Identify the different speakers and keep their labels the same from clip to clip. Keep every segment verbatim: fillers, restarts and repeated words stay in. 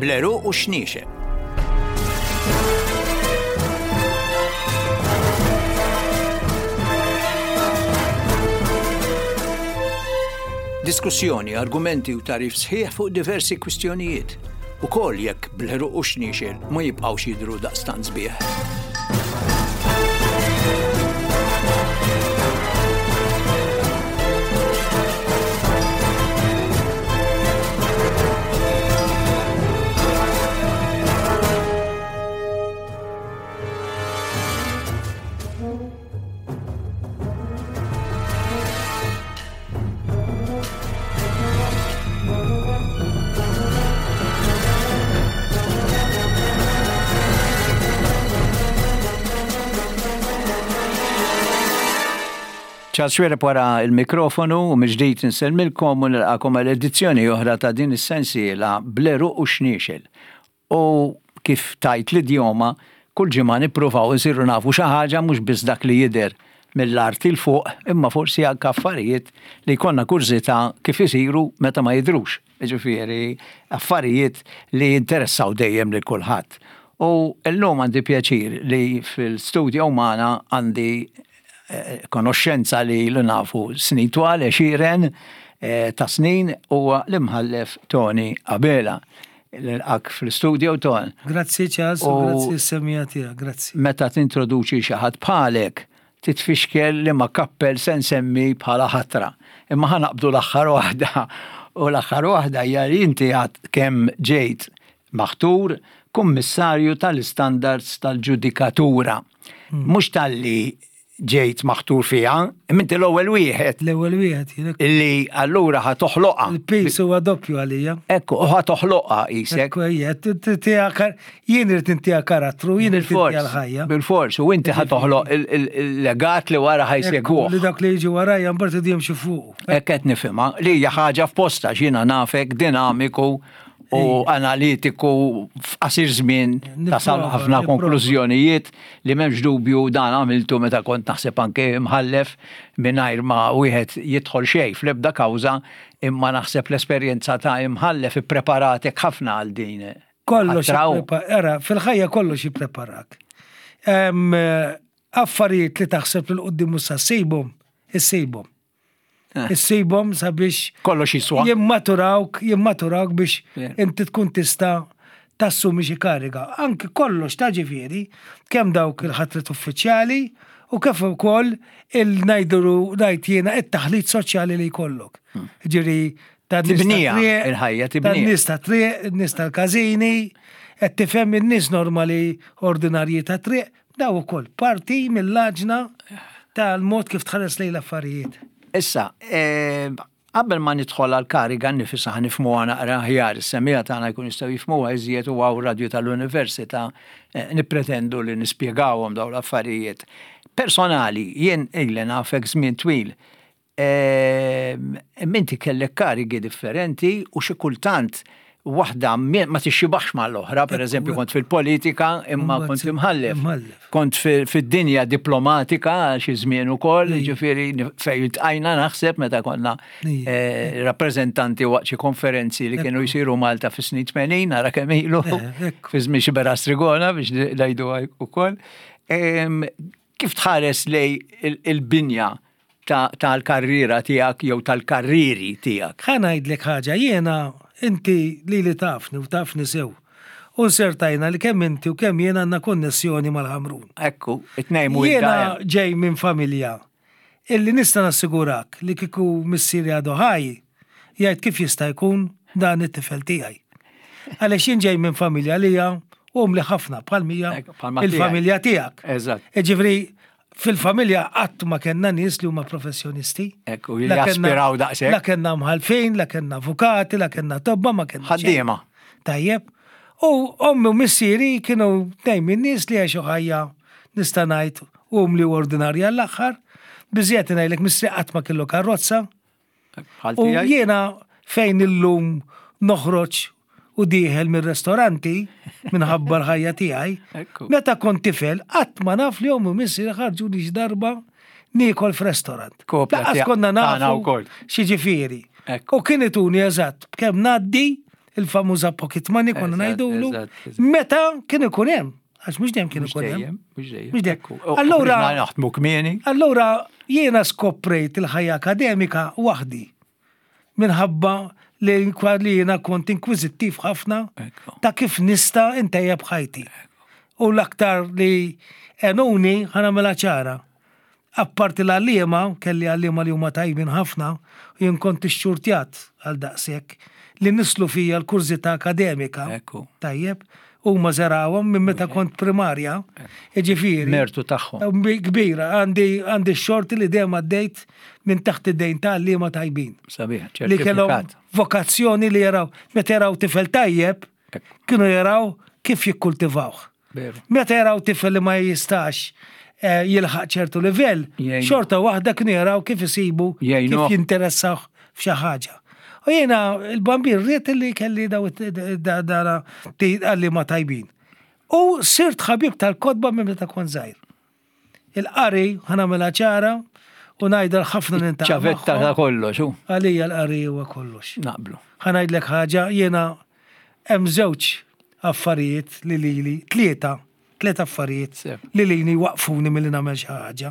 Speaker 1: Bleru u Xniexel. Diskussjoni, argumenti u tarif sħiħ fuq diversi kwistjonijiet. Ukoll jekk Bleru u Xniexel ma jibqgħux jidhru daqstant sbieħ. ċas xwereb wara il-mikrofonu u miġdijt nselmilkom u nilqakom għal-edizzjoni oħra ta' din is-sensiela Bleru u Xniexel. U kif tajt l-idjoma, kull ġimgħa nippruvaw insiru nafu xi ħaġa mhux biss dak li jidher mill-art il fuq, imma forsi anke affarijiet li jkollna kurzità kif isiru meta ma jidhrux. Ġifieri affarijiet li jinteressaw dejjem lil kulħadd. U llum għandi pjaċir li fil-studju magħna għandi konoxxenza li l-nafu snin twal xiren ta' snin huwa l-imħallef Tony Abela. L-ak fil-studio Ton.
Speaker 2: Grazzi ċas u grazzi s-semija tiegħek, grazzi.
Speaker 1: Meta tintroduċi xi ħadd bħalek, titfixkel li ma kappel se nsemmi bħala ħatra. Imma ħanaqbdu l-aħħar waħda u l-aħħar waħda hija li inti għad kemm ġejt maħtur kummissarju tal-istandards tal-ġudikatura. Mhux tal-li ġejt maħtur fija, minti l-ewwel wieħed.
Speaker 2: L-ewwel wieħed.
Speaker 1: Illi allura ħa toħloqha.
Speaker 2: Il-pis huwa doppju għalija.
Speaker 1: Ekku, ħa toħloqha isek.
Speaker 2: Ekku hija, jien irid intiha karattru, jien irid intiha l-ħajja.
Speaker 1: Bil-fors, u inti ħa toħloq il-legat li wara ħajsegwuh.
Speaker 2: Li dak li jiġi warajja mbagħad idhom xi fuq.
Speaker 1: Hekk qed nifhimha, li hija ħaġa f'posta x'jiena nafek dinamiku u analitiku f'qasir żmien tasal ħafna konklużjonijiet li m'hemmx dubju dan għamiltu meta kont naħseb anke mħallef mingħajr ma wieħed jidħol xejn fl-ebda kawża, imma naħseb l-esperjenza ta' imħallef ippreparatek ħafna għal din.
Speaker 2: Kollox era fil-ħajja kollox jippreparak. Affarijiet li taħseb lil qudiem sa sejbhom, issejbhom. Issejbhom sabiex
Speaker 1: kollox jiswa.
Speaker 2: Jimmaturawk, jimmaturawk biex inti tkun tista' tassumi xi kariga. Anke kollox ta' ġifieri, kemm dawk il-ħatret uffiċjali u kif ukoll il-ngħidru ngħid jiena it-taħlit soċjali li jkollok. Ġieri ta'
Speaker 1: tibnija il-ħajja tibnija.
Speaker 2: Tan-nies ta' triq, nies tal-każini, qed tifhem in-nies normali ordinarji ta' triq, daw ukoll parti mill-laġna tal-mod kif tħares lejn l-affarijiet.
Speaker 1: Issa, qabel ma nidħol għal-kariga nifisha nifhmuha naqra aħjar, is-semmija tagħna jkun jistgħu jifhmuha iżjed u għaw radju tal-Università nippretendu li nispjegawhom dawn l-affarijiet. Personali, jien ili nafek żmien twil, minti kellek karigi differenti u xi kultant waħda ma tixxibax mal-oħra, pereżempju kont fil-politika imma kont imħallef. Kont fid-dinja diplomatika xi żmien ukoll, ġifieri fejn iltqajna naħseb meta konna rappreżentanti waqt xi konferenzi li kienu jsiru Malta fis-snin tmenin, nara kemm ilu fi żmien xi Bera Strigona biex ngħidu ukoll. Kif tħares lej il-binja tal-karriera tiegħek jew tal-karriri tiegħek?
Speaker 2: Ħa ngħidlek ħaġa, jiena inti li li tafni u tafni sew. U sertajna li kemm inti u kemm jiena għandna konnessjoni mal-Ħamrun.
Speaker 1: Ekku, it-tnejn u
Speaker 2: jiena ġej minn familja illi nista' nassigurak li kieku missieri għadu ħaj jgħid kif jista' jkun dan it-tifel tiegħi. Għaliex jien ġej minn familja li hija umli ħafna bħal mija il-familja tiegħek.
Speaker 1: Eżatt.
Speaker 2: Ġifri fil-familja qatt ma kellna nies li huma professjonisti.
Speaker 1: Ekku, li jaspiraw daqshekk.
Speaker 2: La kellna mħalfin, la kellna avukati, la kellna tobba, ma kellna
Speaker 1: ħaddiema.
Speaker 2: Tajjeb. U ommi u missieri kienu dejjem in-nies li għexu ħajja nista' ngħid umli u ordinarja l-aħħar. Biżjed ngħidlek missieri qatt ma kellu karozza. U jiena fejn illum noħroġ u dieħel mir-restoranti minħabba l-ħajja tiegħi. Meta kont tifel, qatt ma naf li ommi missieri ħarġuni x'darba niekol f'restorant. Laqas konna nafu xi ġifieri. U kien ituni eżatt kemm ngħaddi il-famuża pocket money konna
Speaker 1: Eżatt,
Speaker 2: ngħidulu.
Speaker 1: eżatt, eżatt.
Speaker 2: Meta kien ikun hemm, għax mhux dejjem kien
Speaker 1: Mhux
Speaker 2: ikun hemm.
Speaker 1: dejjem, mhux dejjem.
Speaker 2: Mhux dejjem.
Speaker 1: Ekku.
Speaker 2: Allura-
Speaker 1: Aħna naħdmu kmieni.
Speaker 2: Allura jiena skoprejt il-ħajja akademika waħdi. Minħabba li li jiena kont inkwizittiv ħafna
Speaker 1: Ekku.
Speaker 2: ta' kif nista' intejjeb ħajti. U l-aktar li enuni ħana mela ċara. Apparti l-għallima, kelli għallima li huma tajbin ħafna, u jien kont ixxurtjat għal daqshekk li nislu fija l-kurzita akademika.
Speaker 1: Ekku.
Speaker 2: Tajjeb, huma żarawhom minn meta kont primarja, jiġifieri.
Speaker 1: Mertu tagħhom.
Speaker 2: Kbira, għandi għandi xorti li dejjem għaddejt minn taħt id-dejn ta' għallima tajbin.
Speaker 1: Sabiħ,
Speaker 2: Li kellhom
Speaker 1: ċertifikat.
Speaker 2: vokazzjoni li jaraw, meta jaraw tifel tajjeb, kienu jaraw kif jikkultivawh.
Speaker 1: Veru.
Speaker 2: Meta jaraw tifel li ma jistax eh, jilħaq ċertu livell,
Speaker 1: Jgħinu.
Speaker 2: xorta waħda kienu jaraw kif isibu,
Speaker 1: Jgħinuh.
Speaker 2: kif jinteressaw f'xi ħaġa. U jiena il-bambin rrit li kelli daw dara għalli ma tajbin. U sirt ħabib tal-kodba minn meta kon żgħir. Il-qari ħanamela ċara u ngħidha ħafna nintaqa'
Speaker 1: ċavetta ta' kollox, u
Speaker 2: għalija l-qari huwa kollox.
Speaker 1: naqblu.
Speaker 2: Ħanajdlek ħaġa, jiena hemm żewġ affarijiet li lili, tlieta, tlieta affarijiet
Speaker 1: Seb.
Speaker 2: li lili waqfuni milli nagħmel xi ħaġa.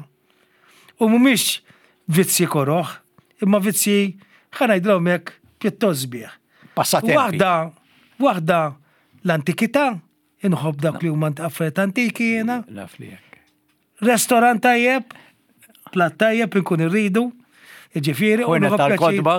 Speaker 2: U mhumiex vizzi koroħ, imma vizzi ħanajdlhom hekk pjuttost sbieħ.
Speaker 1: Passatempi.
Speaker 2: Waħda, waħda l-antikità, inħobb dak li huma affarijiet antiki jiena,
Speaker 1: Naf li hekk.
Speaker 2: restorant tajjeb, plat tajjeb inkun irridu, ġifieri
Speaker 1: U jena tal-kodba.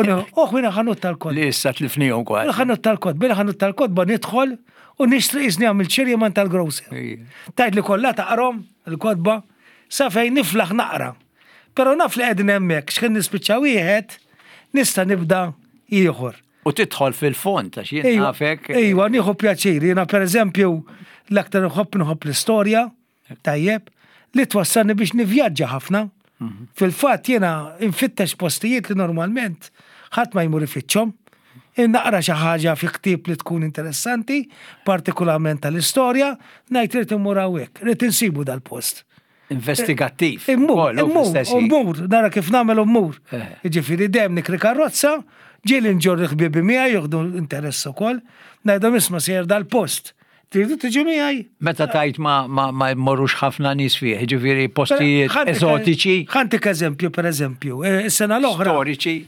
Speaker 2: U jiena ħanut tal-kodba.
Speaker 1: Li issa tlifnihom kważi.
Speaker 2: Il-ħanut tal-kodba, il-ħanut tal-kodba nidħol u nixtri iżni għamil ċirja man tal-grocer.
Speaker 1: Ija.
Speaker 2: Tajt li kollha taqrom il-kodba, sa fejn niflaħ naqra. Pero naf li qegħdin hemmhekk x'kien nispiċċa wieħed, nista' nibda ieħor.
Speaker 1: U tidħol fil-fond, għax jien nafek.
Speaker 2: Ejwa, nieħu pjaċir. Jiena pereżempju l-aktar nħobb nħobb l-istorja, tajjeb, li twassalni biex nivvjaġġa ħafna. Fil-fatt jiena infittex postijiet li normalment ħadd ma jmur ifittxhom. Naqra xi ħaġa fi ktieb li tkun interessanti, partikolarment tal-istorja, ngħid rid immur hawnhekk, rid insibu dal-post.
Speaker 1: Investigattiv.
Speaker 2: Immur,
Speaker 1: Kollu
Speaker 2: immur,
Speaker 1: fl-istess ħin.
Speaker 2: immur, nara kif nagħmel immur.
Speaker 1: Eh.
Speaker 2: Ġifieri dejjem nikri karozza, ġieli nġorri ħbiebi miegħi jieħdu interess ukoll, ngħidhom isma' sejjer dal-post. Tridu tiġi miegħi?
Speaker 1: Meta tajt ma ma ma jmorrux ħafna nies fih, ġifieri postijiet eżotiċi,
Speaker 2: Ħantik eżempju, per eżempju, is-sena l-oħra.
Speaker 1: storiċi.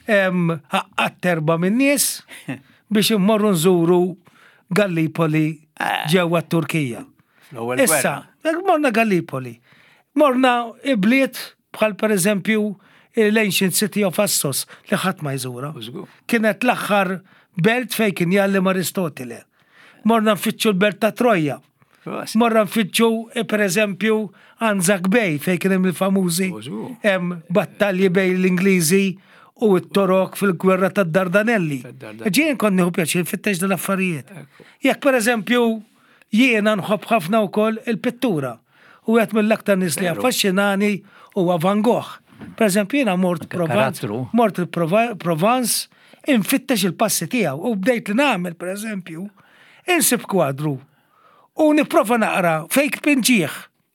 Speaker 2: Għatt erba minn nies biex immorru nżuru Gallipoli ġewwa Turkija.
Speaker 1: L-ewwel
Speaker 2: Issa,
Speaker 1: gwerra.
Speaker 2: morna Gallipoli. Morna ibliet bħal per eżempju l-Ancient City of Assos li ħadd ma jżura.
Speaker 1: Użgur.
Speaker 2: Kienet l-aħħar belt fejn kien jallim Aristotile. Morna nfittxu l-belt ta' Troja.
Speaker 1: Bas.
Speaker 2: Morna nfittxu eh, per eżempju Anzac Bay fejn kien hemm il-famużi
Speaker 1: Użgur.
Speaker 2: hemm battalji bejn l-Ingliżi u t-Torok fil-gwerra tad-Dardanelli.
Speaker 1: Tad-Dardanelli.
Speaker 2: Ġien kont nieħu pjaċir fittex dal-affarijiet. Jekk per eżempju jiena nħobb ħafna wkoll il-pittura. U għet mill-aktar nis li
Speaker 1: Veru.
Speaker 2: affaxxinani huwa Van Gogh. Per eżempju jiena mort Provence,
Speaker 1: karattru.
Speaker 2: mort il-Provence, infittex il-passi tiegħu u bdejt li nagħmel per eżempju, insib kwadru u nipprova naqra fejk pinġieħ.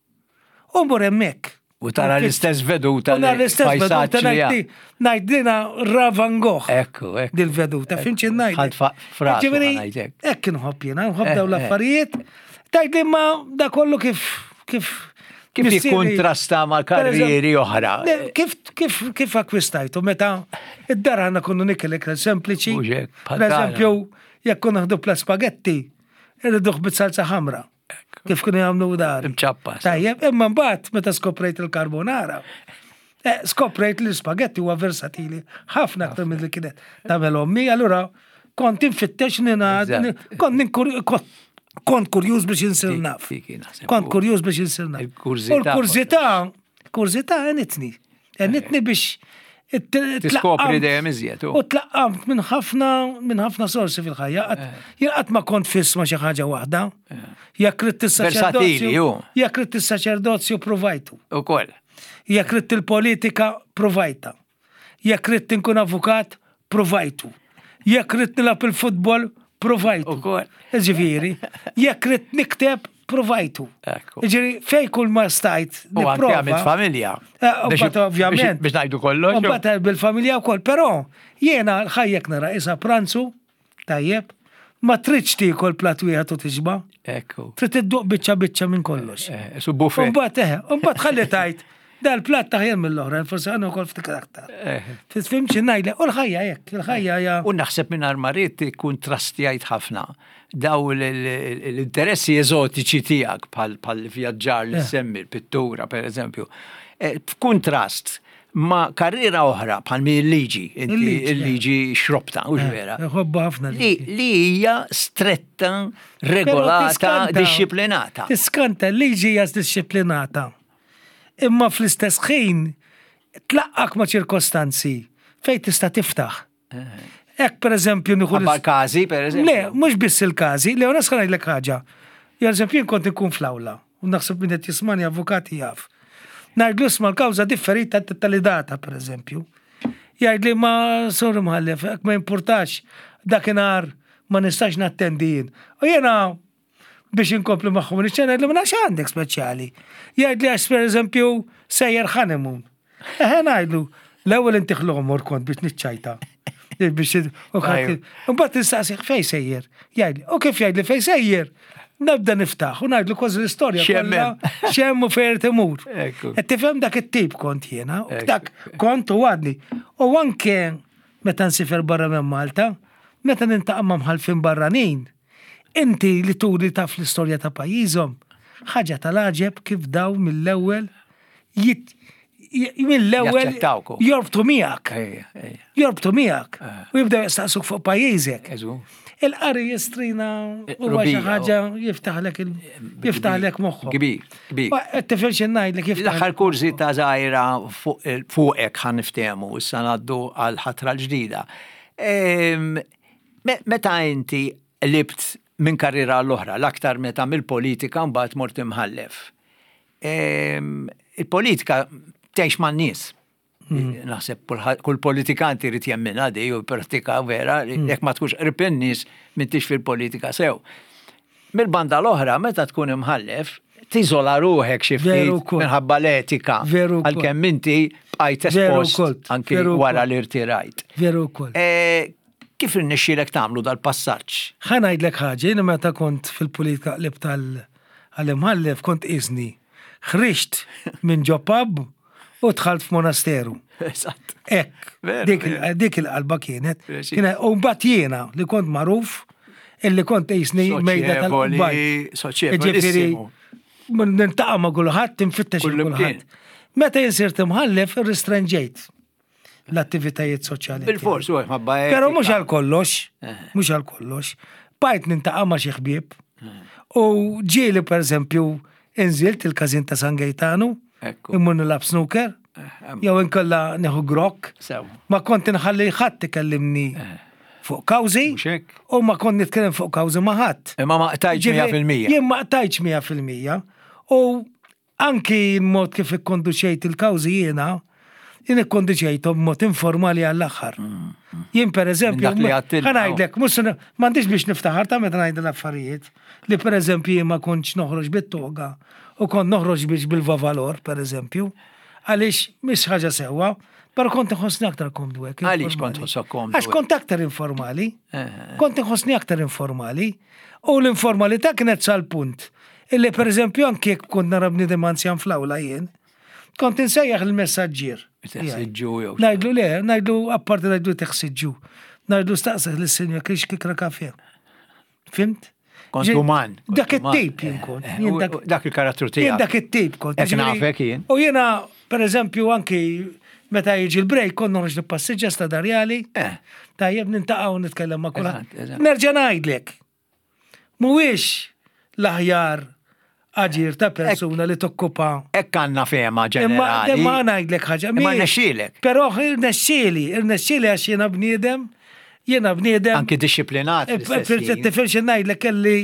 Speaker 2: U mor hemmhekk.
Speaker 1: U tara l-istess veduta
Speaker 2: U nara l-istess veduta
Speaker 1: li
Speaker 2: ngħid ngħidlina Ra Van Gogh.
Speaker 1: Ekku, ekku.
Speaker 2: Dil-veduta, fimx ngħid.
Speaker 1: Ħadd fa- frasu ħanajdek.
Speaker 2: Ekk inħobb jiena, nħobb
Speaker 1: Eh,
Speaker 2: daw
Speaker 1: eh.
Speaker 2: l-affarijiet. Tajt li ma da kollu kif kif
Speaker 1: Kif
Speaker 2: missieri-
Speaker 1: jikkontrasta ma' karrieri oħra.
Speaker 2: Le, Kif kif kif akkwistajtu meta id-dar għandna konnu nikelek sempliċi.
Speaker 1: Mhux hekk, bħal
Speaker 2: Per
Speaker 1: tagħna.
Speaker 2: eżempju, jekk kun naħdu pla spaghetti, irriduh bit-salsa ħamra. Kif kienu jagħmlu dar.
Speaker 1: Imċappas.
Speaker 2: Tajjeb, imma mbagħad meta skoprejt il-karbonara. eh, Skoprejt li l-spaghetti huwa versatili ħafna aktar minn li kienet tagħmel ommi, allura kont infittex nina
Speaker 1: Eżatt.
Speaker 2: kont ninkur- kont- kont kurjuż biex insir naf.
Speaker 1: Dik- dik naħseb.
Speaker 2: Kont kurjuż biex insir naf.
Speaker 1: Il-kurzità.
Speaker 2: U l-kurzità, kurzità għenitni. Għenitni biex it-
Speaker 1: Tiskopri
Speaker 2: tlaqqamt-
Speaker 1: dejjem iżjed.
Speaker 2: U tlaqqamt minn ħafna minn ħafna sorsi fil-ħajja. Qatt- Jien qatt ma kont fiss ma xi ħaġa waħda. Jekk rid
Speaker 1: Versatili,
Speaker 2: is-saċerdozju,
Speaker 1: hu.
Speaker 2: jekk rid is-saċerdozju provajtu.
Speaker 1: Ukoll.
Speaker 2: Jekk rid il-politika provajta. Jekk rid inkun avukat provajtu. Jekk rid nilab il-futbol provajtu.
Speaker 1: Ukoll.
Speaker 2: Ġifieri, jekk rid nikteb provajtu.
Speaker 1: Ekku.
Speaker 2: Ġifieri fejn kull ma stajt
Speaker 1: U anke għamilt
Speaker 2: nipprova.
Speaker 1: familja.
Speaker 2: Eh, u
Speaker 1: Biex-
Speaker 2: mbagħad ovvjament.
Speaker 1: biex- Biex ngħidu kollox.
Speaker 2: U mbagħad bil-familja wkoll, però jiena l-ħajjek nara isa pranzu, tajjeb, ma tridx tiekol plat wieħed u tixba.
Speaker 1: Ekku.
Speaker 2: Trid idduq biċċa biċċa minn kollox.
Speaker 1: Su buffet.
Speaker 2: Mbagħad eħe, mbagħad ħalli tajt. Dal-plat taħjar mill-oħra, forsi għandu kol ftikar aktar. Titfimx ngħidlek, u l-ħajja hekk, il-ħajja hija.
Speaker 1: U naħseb minn armariet ikun trastjajt ħafna. Daw l-interessi eżotiċi tiegħek bħal vjaġġar li semmi, pittura pereżempju. F'kuntrast ma karriera oħra bħal mi l-liġi, il-liġi xrobta, u ġvera.
Speaker 2: Ħobba ħafna
Speaker 1: li hija stretta, regolata, disciplinata.
Speaker 2: Tiskanta, l-liġi hija disciplinata. Imma fl-istess ħin tlaqqak ma' ċirkostanzi fej tista' tiftaħ. Ek per eżempju nieħu
Speaker 1: Għabba każi per eżempju.
Speaker 2: Le, mhux biss il-każi, le unas ngħidlek ħaġa. Per eżempju jien kont ikun fl-awla u naħseb min qed jismani avukati jaf. Ngħidlu isma' l-kawża differita tal-idata per eżempju. Jgħidli ma sur mħallef, hekk ma importax dakinhar ma nistax nattendi jien. U jiena biex inkomplu magħhom niċċena li ma nafx għandek speċjali. Jgħidli għax per eżempju sejjer ħanemun. Eħe ngħidlu l-ewwel inti ħlomor kont biex niċċajta. Biex imbagħad nistaqsih fejn sejjer. Jgħidli, u kif jgħidli fejn sejjer? Nabda niftaħ u ngħidlu kważi l-istorja kollha xemm u fejn timur. Qed tifhem dak it-tip kont jiena, u dak kont u għadni. U anke meta nsifer barra minn Malta, meta nintaqa' ma' mħalfin barranin, inti li turi taf l-istorja ta' pajjiżhom, ħaġa tal-aġeb kif daw mill-ewwel mill-ewwel jorbtu miegħek. Jorbtu miegħek. U jibdew jistaqsuk fuq pajjiżek. Il-qari jistrina huwa xi ħaġa jiftaħlek jiftaħlek moħħok.
Speaker 1: Kbir, kbir.
Speaker 2: Qed tifhimx ngħidlek jiftaħ.
Speaker 1: L-aħħar kursi ta' żgħira fuqek ħan niftehmu issa ngħaddu għal ħatra l-ġdida. Meta inti libt minn karriera l-oħra, l-aktar meta mill-politika mbagħad mort imħallef. Il-politika tgħix man-nies. Naħseb kull politikanti rrid jemmina di u pratika vera, jekk ma tkunx qrib in-nies m'intix fil-politika sew. Mill-banda l-oħra meta tkun imħallef, tiżola ruħek xi ftit minħabba l-etika għalkemm inti bqajt espost anki wara li rtirajt.
Speaker 2: Veru wkoll.
Speaker 1: Kif irnexxielek tagħmlu dal-passaġġ?
Speaker 2: Ħa ngħidlek ħaġa, jiena meta kont fil-politika qlib tal-imħallef kont iżni. Ħriġt minn ġopab u dħalt f'monasteru.
Speaker 1: Eżatt.
Speaker 2: Ekk, dik il-qalba kienet. U mbagħad jiena li kont magħruf illi kont isni mejda tal-bajt.
Speaker 1: Soċjevolissimu.
Speaker 2: Nintaqa' ma' kulħadd tinfittex kulħadd. Meta jinsirt imħallef irrestranġejt l-attivitajiet soċjali.
Speaker 1: Bil-fors, u ma bajt.
Speaker 2: Pero mhux għal kollox, mhux għal kollox. Bajt nintaqa' ma' xi ħbieb. U ġieli pereżempju inżilt il-każin ta' San Gaetano, immur nilab snooker, jew inkolla neħu grok. Ma kont inħalli ħadd ikellimni fuq kawżi, u ma kont nitkellem fuq kawżi ma' ħadd.
Speaker 1: Imma ma qtajtx mija fil-mija.
Speaker 2: Jien ma qtajtx mija fil-mija. U anki l-mod kif ikkonduċejt il-kawżi jiena, jien ikkonduċejthom b'mod informali għall-aħħar. Jien pereżempju, ħanajdlek, m'għandix biex niftaħar ta' meta ngħid l-affarijiet, li pereżempju jien ma kontx noħroġ bit-toga u kont noħroġ biex bil-vavalor, pereżempju, għaliex mhix ħaġa sewwa, però kont inħossni aktar komdu hekk.
Speaker 1: Għaliex kont tħossok komdu?
Speaker 2: Għax kont aktar informali. Kont inħossni aktar informali, u l-informalità kienet sal-punt illi pereżempju anke jekk kont nara bniedem anzjan fl-awla jien, kont insejjaħ il-messaġġier.
Speaker 1: Teħsiġġu jew.
Speaker 2: Ngħidlu le, ngħidlu apparti ngħidlu teħsiġġu. Ngħidlu staqsek lis-sinjor kiex kikra kafè. Fimt?
Speaker 1: Kont uman.
Speaker 2: Dak it-tip jien kont.
Speaker 1: Dak il-karattru tiegħek.
Speaker 2: Jien dak it-tip kont.
Speaker 1: Qed nafek jien.
Speaker 2: U jiena pereżempju anki meta jiġi l-break kont noħroġ nippassiġġa stadarjali. Tajjeb nintaqgħu nitkellem ma' kulħadd. Nerġa' ngħidlek. Mhuwiex l-aħjar aġir ta' persuna li tokkupa.
Speaker 1: Ekk għandna fema ġenerali.
Speaker 2: Imma ngħidlek ħaġa.
Speaker 1: Imma nexxielek.
Speaker 2: Però irnexxieli, irnexxieli għax jiena bniedem, jiena bniedem.
Speaker 1: Anki disciplinat.
Speaker 2: Tifhimx ngħidlek kelli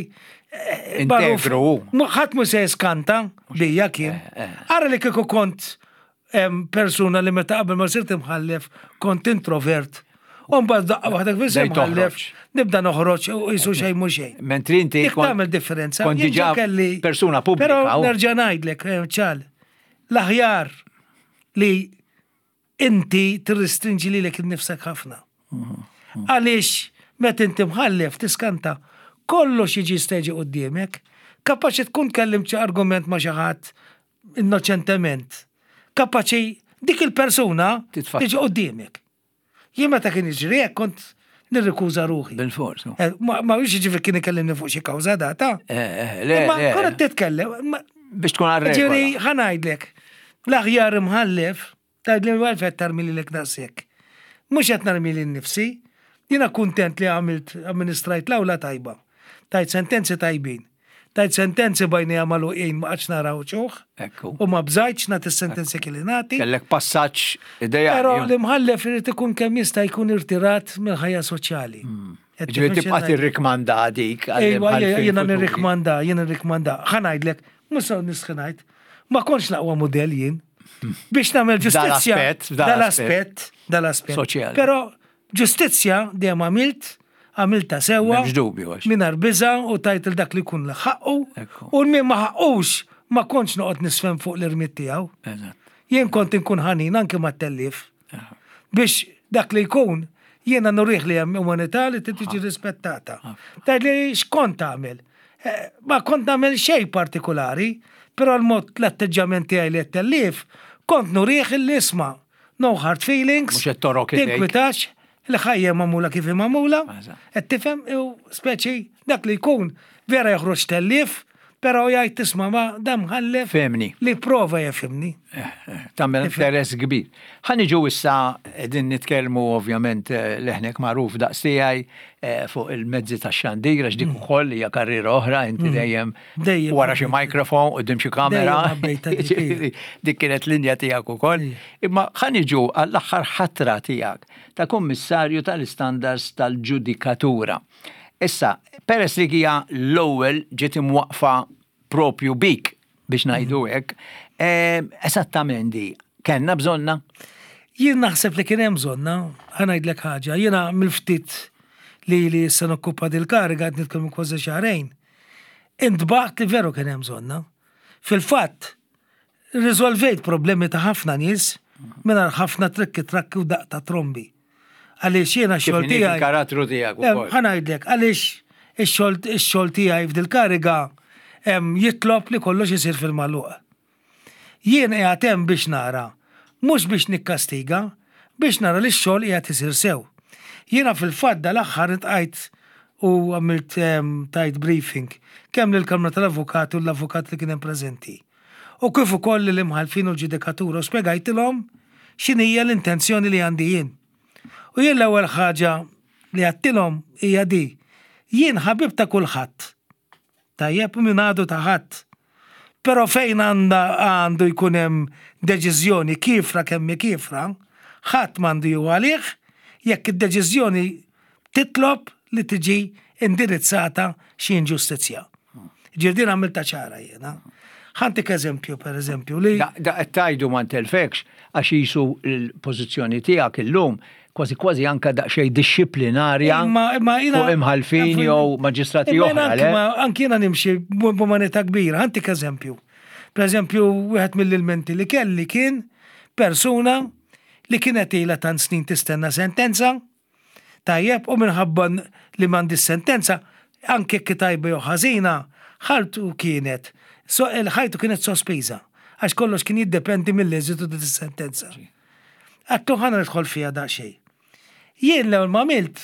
Speaker 1: integru.
Speaker 2: Ħadd mhux se jiskanta bija kien. Ara li kieku kont persuna li meta qabel ma sirt imħallef kont introvert. U mbagħad daqqa waħdek biss imħallef nibda noħroġ u jisu xejn mhux xejn.
Speaker 1: Mentri inti
Speaker 2: dik tagħmel differenza.
Speaker 1: Kont diġà persuna pubblika.
Speaker 2: Però nerġa' ngħidlek ċal. L-aħjar li inti tirristrinġi lilek innifsek ħafna. Għaliex Met inti mħallef tiskanta kollox jiġi steġi qudiemek, kapaċi tkun kellim xi argument ma' xi ħadd innoċentement. Kapaċi dik il-persuna tiġi qudiemek. Jien meta kien jiġri hekk kont nirrikuża ruħi.
Speaker 1: Bil-fors.
Speaker 2: Ma biex jiġifieri kien ikellimni fuq xi kawża data.
Speaker 1: Eh, le.
Speaker 2: Ma kont titkellem.
Speaker 1: Biex tkun għarregola.
Speaker 2: Ġieri ħanajdlek. L-aħjar imħallef tgħidli għalfejn tarmililek daqshekk. Mhux qed narmili nnifsi, jiena kuntent li għamilt amministrajt l-awla tajba. Tajt sentenzi tajbin. Tajt sentenzi bajni għamalu jgħin ma għax naraw ċuħ.
Speaker 1: Ekku.
Speaker 2: U ma bżajċ nagħti sentenzi kilinati.
Speaker 1: Kellek passaġġ ideja.
Speaker 2: Però l-imħallef irid ikun kemm jista' jkun irtirat mill-ħajja soċjali.
Speaker 1: Ġifieri tibqa' tirrikmanda dik.
Speaker 2: Ejwa, jiena nirrikmanda, jiena nirrikmanda. Ħanajdlek, mhux sew nisħinajt, ma kontx laqwa mudell jien. Biex nagħmel ġustizzja. Dal-aspett, dal-aspett.
Speaker 1: Soċjali.
Speaker 2: Però ġustizzja dejjem għamilt, għamilta sewwa.
Speaker 1: M'hemmx dubju għax.
Speaker 2: Mingħajr biża' u tajt il dak li jkun li ħaqqu. U min ma ħaqqux ma kontx noqgħod nisfhem fuq l-irmiet tiegħu. Jien kont inkun ħanin anke mat-tellif. Biex dak li jkun jiena nurih li hemm umanità li tiġi rispettata. Tajt li x'kont tagħmel? Ma kont nagħmel xejn partikolari, però l-mod l-atteġġament tiegħi li t-tellif kont nurih il-isma' no hard feelings.
Speaker 1: Mhux qed torok idejk.
Speaker 2: Tinkwitax il-ħajja magħmula kif magħmula. Qed tifhem u speċi dak li jkun vera joħroġ tellif, però jgħid tisma' ma dam ħallef.
Speaker 1: Femni.
Speaker 2: Li prova jefhimni.
Speaker 1: Tagħmel interess kbir. Ħaniġu issa qegħdin nitkellmu ovvjament leħnek magħruf daqs tiegħi fuq il-mezzi tax-xandir għax dik ukoll hija karriera oħra inti dejjem wara xi mikrofon quddiem xi kamera. Dik kienet linja tiegħek ukoll. Imma ħaniġu għall-aħħar ħatra tiegħek ta' kummissarju tal-istandards tal-ġudikatura. Issa, peress li hija l-ewwel ġiet imwaqfa propju bik biex ngħidu hekk, esattament di kellna bżonna?
Speaker 2: Jien naħseb li kien hemm bżonna, ħanajdlek ħaġa, jiena mill-ftit li li se nokkupa dil-kariga qed nitkellmu kważi xahrejn. Intbagħt li veru kien hemm bżonna. Fil-fatt, riżolvejt problemi ta' ħafna nies mingħajr ħafna trikki trakki u daqta trombi. Għaliex jiena x-xogħol tiegħi.
Speaker 1: Karattru tiegħek ukoll.
Speaker 2: Ħanajdlek, għaliex ix-xogħol tiegħi f'dil-kariga jitlob li kollox isir fil-magħluq. Jien qiegħed hemm biex nara, mhux biex nikkastiga, biex nara li x-xogħol qiegħed isir sew. Jiena fil-fatt dal-aħħar intqajt u għamilt tajt briefing kemm lill-Kamra tal-Avukati u l-avukat li kien hemm preżenti. U kif ukoll l-imħalfin u l-ġudikatura u spjegajtilhom x'inhija l-intenzjoni li għandi jien. U jien l-ewwel ħaġa li għattilhom hija di, jien ħabib ta' kulħadd. Tajjeb minn għadu ta' ħadd. Però fejn għandu jkun hemm deċiżjoni kifra kemm kifra, ħadd m'għandu ju għalih jekk id-deċiżjoni titlob li tiġi indirizzata xi inġustizzja. Ġirdin għamilta ċara jiena. Ħantik eżempju, per eżempju, li.
Speaker 1: Da qed tajdu ma ntelfekx għax jisu l-pożizzjoni tiegħek illum kważi kważi anka daqsxejn dixxiplinarja fuq imħalfin jew maġistrati oħra.
Speaker 2: Anki jiena nimxi b'umanità kbira, ħantik eżempju. Per eżempju, wieħed mill-ilmenti li kelli kien persuna li kienet ilha tant snin tistenna sentenza, tajjeb u minħabba li m'għandix sentenza, anke kitajba jew ħażina, ħaltu kienet, ħajtu kienet sospiża, għax kollox kien jiddependi mill-eżitu dis-sentenza. Għattu ħana nidħol fija daqsxejn. Jien l-ewwel ma għamilt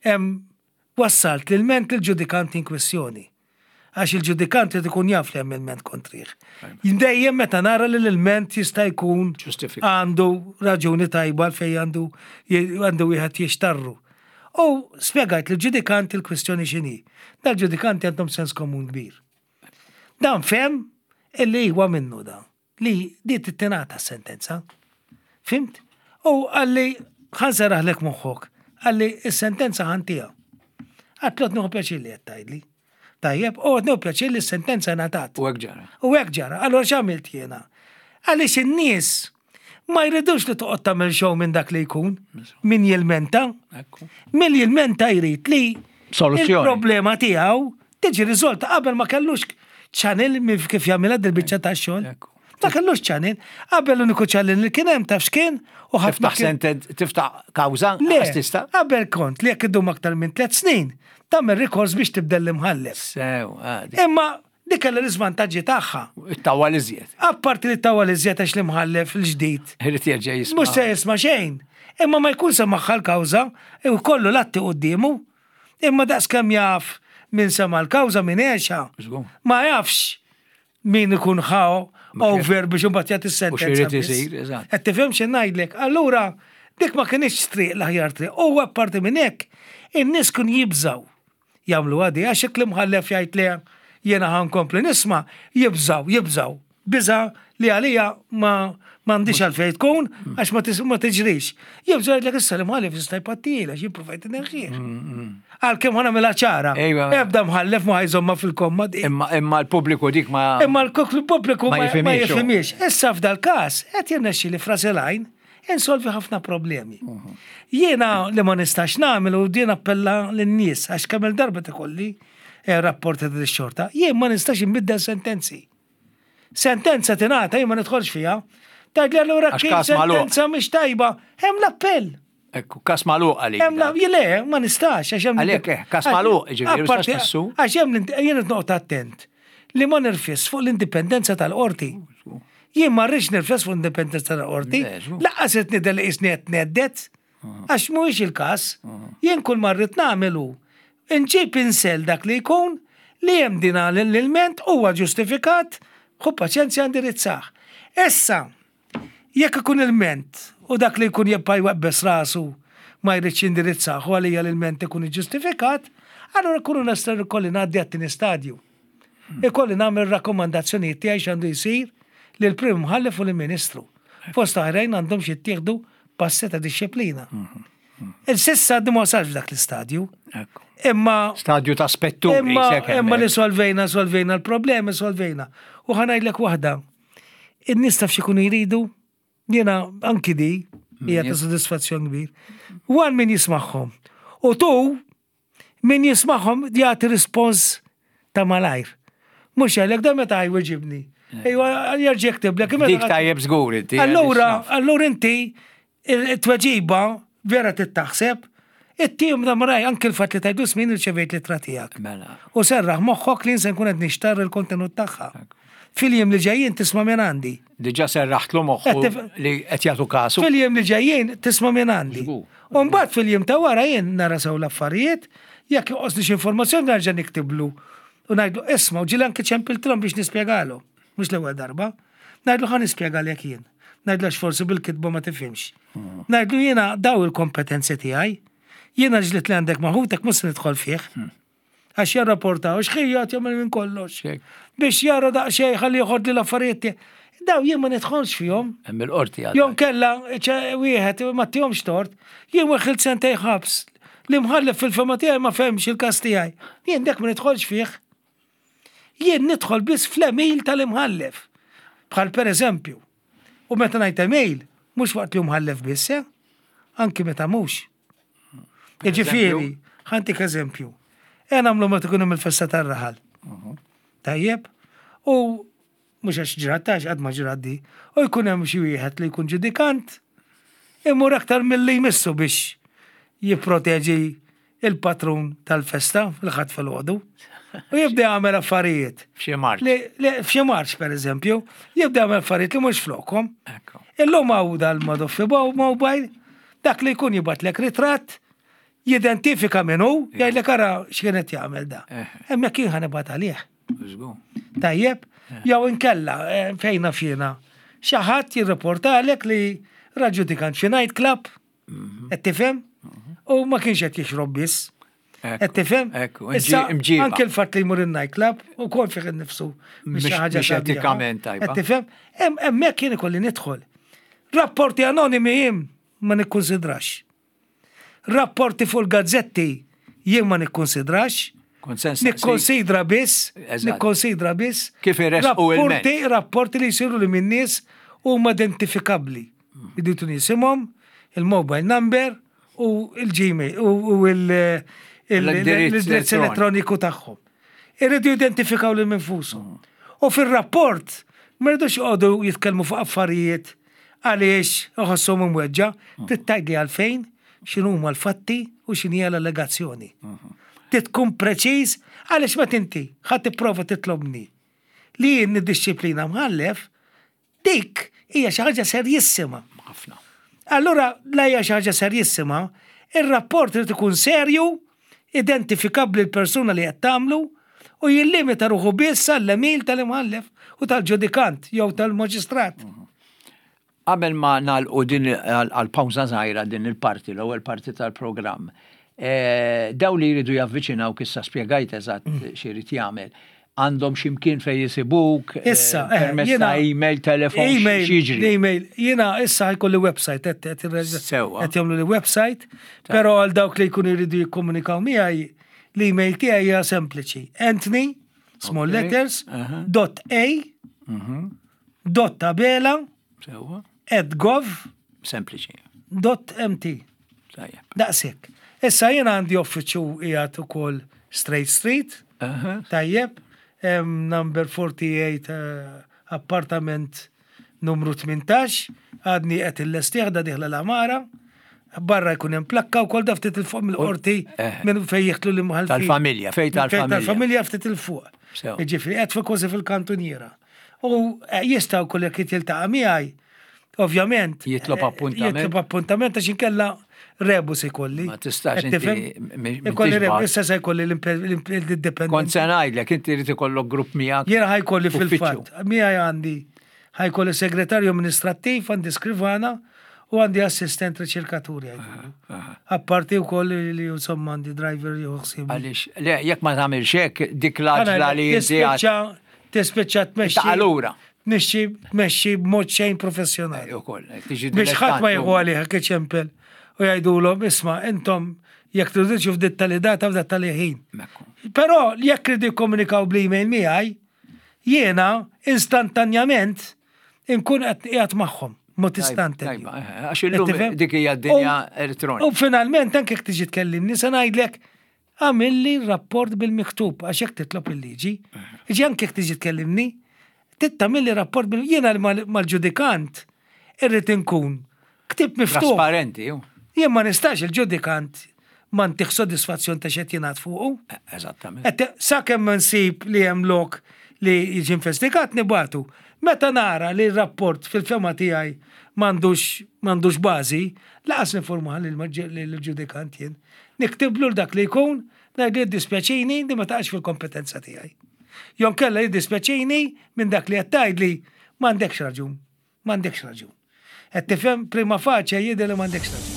Speaker 2: wassalt l-ment il-ġudikant in kwestjoni. Għax il-ġudikant jrid ikun jaf li hemm il-ment kontrih. Dejjem meta nara li l-ment jista' jkun għandu raġuni tajba fejn għandu għandu wieħed jixtarru. U spjegajt l-ġudikant il-kwestjoni x'inhi. Dal-ġudikanti għandhom sens komun kbir. Dan fem illi huwa minnu da. Li di tittenata sentenza. Fimt? U għalli ħansaraħlek moħħok. Għalli s-sentenza ħantija. Għatlot nuħu pjaċir li għattajdli. Tajjeb, u għatnuħu pjaċir li s-sentenza natat.
Speaker 1: U għekġara.
Speaker 2: U għekġara. Allora xamilt jena. Għalli xin-nies ma jridux li toqgħod tagħmel xew minn dak li jkun. Min jilmenta. Min jilmenta jrid li il-problema tiegħu tiġi riżolta qabel ma kellux ċanel kif jagħmilha dil-biċċa tax-xogħol. Ma kellux ċanel, qabel l-uniku ċanel li kien hemm taf x'kien u ħafna
Speaker 1: Tiftaħ sented, tiftaħ kawża?
Speaker 2: Le,
Speaker 1: tista'?
Speaker 2: qabel kont li jekk idum aktar minn tliet snin, tagħmel records biex tibdel l-imħallef.
Speaker 1: Sew, għadi.
Speaker 2: Imma dik kellha l-iżvantaġġi tagħha.
Speaker 1: It-tawwa li żjed.
Speaker 2: Apparti li tawwa li żjed għax l-imħallef l-ġdid.
Speaker 1: Irid jerġa' jisma'.
Speaker 2: Mhux se jisma' xejn. Imma ma jkun semaħħa l-kawża u kollu latti qudiemu. Imma daqskemm jaf min sema l-kawża min għexa. Ma jafx min ikun ħaw over biex imbagħad jagħti s-sentenza.
Speaker 1: X'irid isir, eżatt.
Speaker 2: Qed tifhem x'in ngħidlek. Allura dik ma kienx triq l-aħjar triq. U apparti minn hekk, in-nies kun jibżaw jagħmlu għadi għax hekk l-imħallef jgħid le jena ħan kompli nisma, jibżaw, jibżaw. Biza li għalija ma mandiċ għalfej tkun, għax ma tiġrix. Jibżaw għedlek issa li mħallef jistaj pattila, xie profajt n-nerħir. Għal-kem ħana mela ċara, ebda mħallef ma ħajżomma fil-komma di.
Speaker 1: Imma l-publiku dik ma.
Speaker 2: Imma l-publiku ma jifimiex. Issa f'dal kas, għet jennexxi li fraselajn, insolvi ħafna problemi. Jiena li ma nistax namil u din appella l-nies, għax kamel darba t-kolli, rapporti ta' xorta, jien ma nistax imbiddel sentenzi. Sentenza tingħata jien ma nidħolx fiha, tgħid li allura kif sentenza mhix tajba, hemm l-appell.
Speaker 1: Ekku, kas magħluq għalik.
Speaker 2: Hemm la le, ma nistax għax hemm.
Speaker 1: Għalhekk eh, kas magħluq, ġifieri ma tissu.
Speaker 2: Għax hemm jien noqgħod attent li ma nirfis fuq l-indipendenza tal-qorti. Jien ma rridx nirfis fuq l-indipendenza tal-qorti, laqqas qed nidel li qisni qed neddet, għax mhuwiex il-każ. Jien kull marrit nagħmelu Inġib insel dak li jkun li jem dina l-ilment huwa ġustifikat, ħu paċenzja indirizzaħ. Issa, jekk ikun il-ment u dak li jkun jibbaj webbes rasu ma jridx indirizzaħ u għalija l-ilment ikun ġustifikat, allora kunu nastar ikolli ngħaddi għattini stadju. Ikolli nagħmel rakkomandazzjonijiet tiegħi x'għandu jsir li l-Prim Mħallef u l-Ministru. Fost aħrajn għandhom xi jittieħdu passi ta' disċiplina. Il-sissa għaddi ma wasalx f'dak l-istadju. Imma
Speaker 1: stadju ta' spettu.
Speaker 2: Imma li solvejna, solvejna l-problemi, solvejna. U ħanajdlek waħda, in-nies taf xikunu jridu, jiena anki di, hija ta' soddisfazzjon kbir. U għan min jismaħħom. U tu, min jismaħħom jagħti rispons ta' malajr. Mhux għalek da meta ħajweġibni. Ejwa jerġa' jektiblek.
Speaker 1: Dik tajjeb żgur inti.
Speaker 2: Allura, allura inti t-tweġiba vera tittaħseb, it-tim da maraj anke l-fat li tajdu smin irċevejt li tratijak. U serraħ moħħok li nsen kunet nishtar il-kontenut taħħa. Fil-jem li ġajjien tisma minn għandi.
Speaker 1: Diġa serraħt lu moħħu li qed jagħtu kasu.
Speaker 2: Fil-jem li ġajjien tisma minn għandi. U mbagħad fil-jem ta' wara jien nara sew l-affarijiet, jekk joqosni informazzjoni nerġa' niktiblu. U ngħidlu isma' u ġieli anke ċempiltilhom biex nispjegalu. Mhux l-ewwel darba. Ngħidlu ħa nispjegalek jien. Ngħidlu għax forsi bil-kitba ma tifhimx. Ngħidlu jiena daw il-kompetenzi tiegħi. Jiena ġlit li għandek maħutek mus nidħol fih. Għax jarrapportaw, xħijat jagħmel minn kollox. Biex jara daqsxejn ħalli joħod li l-affarijiet. Daw jien ma nidħolx fihom.
Speaker 1: Hemm il-qorti għadha.
Speaker 2: Jom kella wieħed ma tihomx tort, jien weħħilt sentej ħabs. Li mħallef fil-fema tiegħi ma fehmx il-każ tiegħi. Jien dak ma nidħolx fih. Jien nidħol biss fl-email tal-imħallef. Bħal pereżempju. U meta ngħid email, mhux waqt li mħallef biss, anki meta mhux. Ġifieri, ħantik eżempju. Ena għamlu ma tkun il-festa tar-raħal. Tajjeb, u mhux għax ġrattax għad ma ġraddi, u jkun hemm xi wieħed li jkun ġudikant, imur aktar milli jmissu biex jipproteġi il-patrun tal-festa fil-ħadd fil-għodu. U jibda għamel affarijiet.
Speaker 1: F'xi marċ.
Speaker 2: F'xi marċ, per eżempju, jibda għamel affarijiet li mhux flokhom. Illum għawda l-madoffi mobile, dak li jkun jibatlek ritratt, jidentifika minnu, jgħidlek ara x'kienet jagħmel da. Hemmhekk kien ħanibgħat għalih. Tajjeb, jew inkella fejna fina. Xi ħadd jirreportalek li raġudikant xi night club, qed tifhem? U ma kienx qed jixrob biss. Qed tifhem? Issa anke l-fatt li jmur in-night club ukoll fih innifsu biex xi ħaġa
Speaker 1: etikament tajba.
Speaker 2: Qed tifhem? Hemmhekk kien ikolli nidħol. Rapporti anonimi jien ma nikkunsidrax. Rapporti fuq il-gazzetti jien ma nikkonsidrax, nikkonsidra biss, nikkonsidra biss,
Speaker 1: kif irresqu il-ment.
Speaker 2: Rapporti li jsiru li min nies huma identifikabbli. Iditu nisimhom, il-mobile number u il-Gmail u l-indirizz elettroniku tagħhom. Irridu identifikaw lil minfushom. U fir-rapport Merdux għodu jitkellmu fuq affarijiet għaliex uħossom imweġġa, tittajli għalfejn, xinu huma l-fatti u xini l-allegazzjoni. Titkun preċiż għaliex ma tinti, ħadd tipprova titlobni li jien disċiplina mħallef, dik hija xi ħaġa serjissima.
Speaker 1: Ħafna.
Speaker 2: Allura la hija xi ħaġa serjissima, ir-rapport irid ikun serju, identifikabbli l-persuna li qed tagħmlu u jillimita ruħu biss għall-emil tal-imħallef u tal-ġudikant jew tal-maġistrat.
Speaker 1: Qabel ma nagħlqu din għal-pawża żgħira din il-parti, l-ewwel parti tal-programm, daw li jridu javviċinaw kissa spjegajt eżatt x'irid jagħmel. Għandhom ximkien fej jisibuk,
Speaker 2: issa,
Speaker 1: permezz ta' email, telefon, xieġri.
Speaker 2: Email, jena issa ħajkolli website,
Speaker 1: Sewa.
Speaker 2: għet jamlu li website, pero għal dawk li jkunu jridu jikkomunikaw miħaj, l-email tijaj hija sempliċi. Anthony, small letters, dot a, dot tabela, at gov,
Speaker 1: sempliċi.
Speaker 2: dot mt. Daqsik. Issa jena għandi uffiċu jgħat u kol Straight Street, tajjeb, number forty-eight uh, appartament numru tmintax, għadni għet il-lestiħ da diħla l-amara, barra jkun implakka u kol daftit il-fuq mill-qorti minn fej jieħtlu l-imħalfi.
Speaker 1: Tal-familja, fej tal-familja.
Speaker 2: Tal-familja ftit il-fuq. Ġifri, għet fi kozi fil-kantuniera. U jistaw kol jek jitiltaqa miħaj, ovvjament.
Speaker 1: Jitlob appuntament.
Speaker 2: Jitlob appuntament għax inkella rebu se kolli.
Speaker 1: Ma tistax inti.
Speaker 2: Ikolli rebu, issa se kolli l-independent.
Speaker 1: Kont se ngħidlek, inti rrid ikollok grupp miegħek.
Speaker 2: Jiena ħajkolli fil-fatt. Miegħi għandi ħajkolli segretarju amministrattiv, għandi skrivana u għandi assistent riċerkaturi. Apparti wkoll li insomma għandi driver joħsib.
Speaker 1: Għaliex, jekk ma tagħmilx hekk dik l-aġla li inti
Speaker 2: tispiċċa tmexxi.
Speaker 1: Allura.
Speaker 2: Nixxi tmexxi b'mod xejn professjonali. Biex ħadd ma jieħu għalih kiċempel. U jgħidulhom, isma, intom jekk tridu f'dit tal-data f'dat tal-ħin. Però jekk tridu jikkomunikaw bl-email miegħi, jiena instantanjament inkun qiegħed magħhom, mod istantanju.
Speaker 1: Għax illum dik hija d-dinja elettronika. U
Speaker 2: finalment anke jekk tiġi tkellimni se ngħidlek għamilli rapport bil-miktub għax jekk titlob il-liġi, iġi anke jekk tiġi tkellimni, tittamilli rapport bil jiena mal-ġudikant irrid inkun ktib miftuħ.
Speaker 1: Trasparenti, ju.
Speaker 2: Jien ma nistax il-ġudikant ma ntiħ sodisfazzjon ta' xed jingħad fuqu.
Speaker 1: Eżattament.
Speaker 2: Sakemm nsib li hemm lok li jiġi investigat nibatu. Meta nara li r-rapport fil-fema tiegħi m'għandux m'għandux bażi, laqas nifurma lill-ġudikant jien. Niktiblu dak li jkun, ngħid li dispjaċini li ma taqx fil-kompetenza tiegħi. Jon kella jiddispjaċini minn dak li qed tgħidli m'għandekx raġun, m'għandekx raġun. Qed tifhem prima faċja jidher li m'għandekx raġun.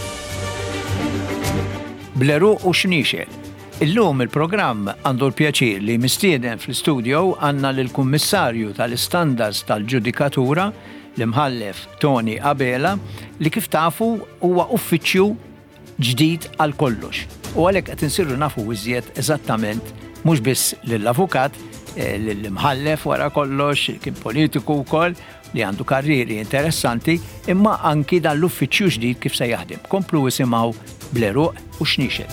Speaker 1: Bleru u xnixel. Illum il-programm għandu l-pjaċir li mistieden fl-studio għanna l-Kummissarju tal-Istandards tal-Ġudikatura l-imħallef Tony Abela li kif tafu huwa uffiċċju ġdid għal kollox. U għalhekk qed insirru nafu iżjed eżattament mhux biss lill-avukat, l-imħallef wara kollox, kien politiku wkoll li għandu karrieri interessanti, imma anki dan l-uffiċċju ġdid kif se jaħdem. Komplu isimgħu Bleru u xnixel.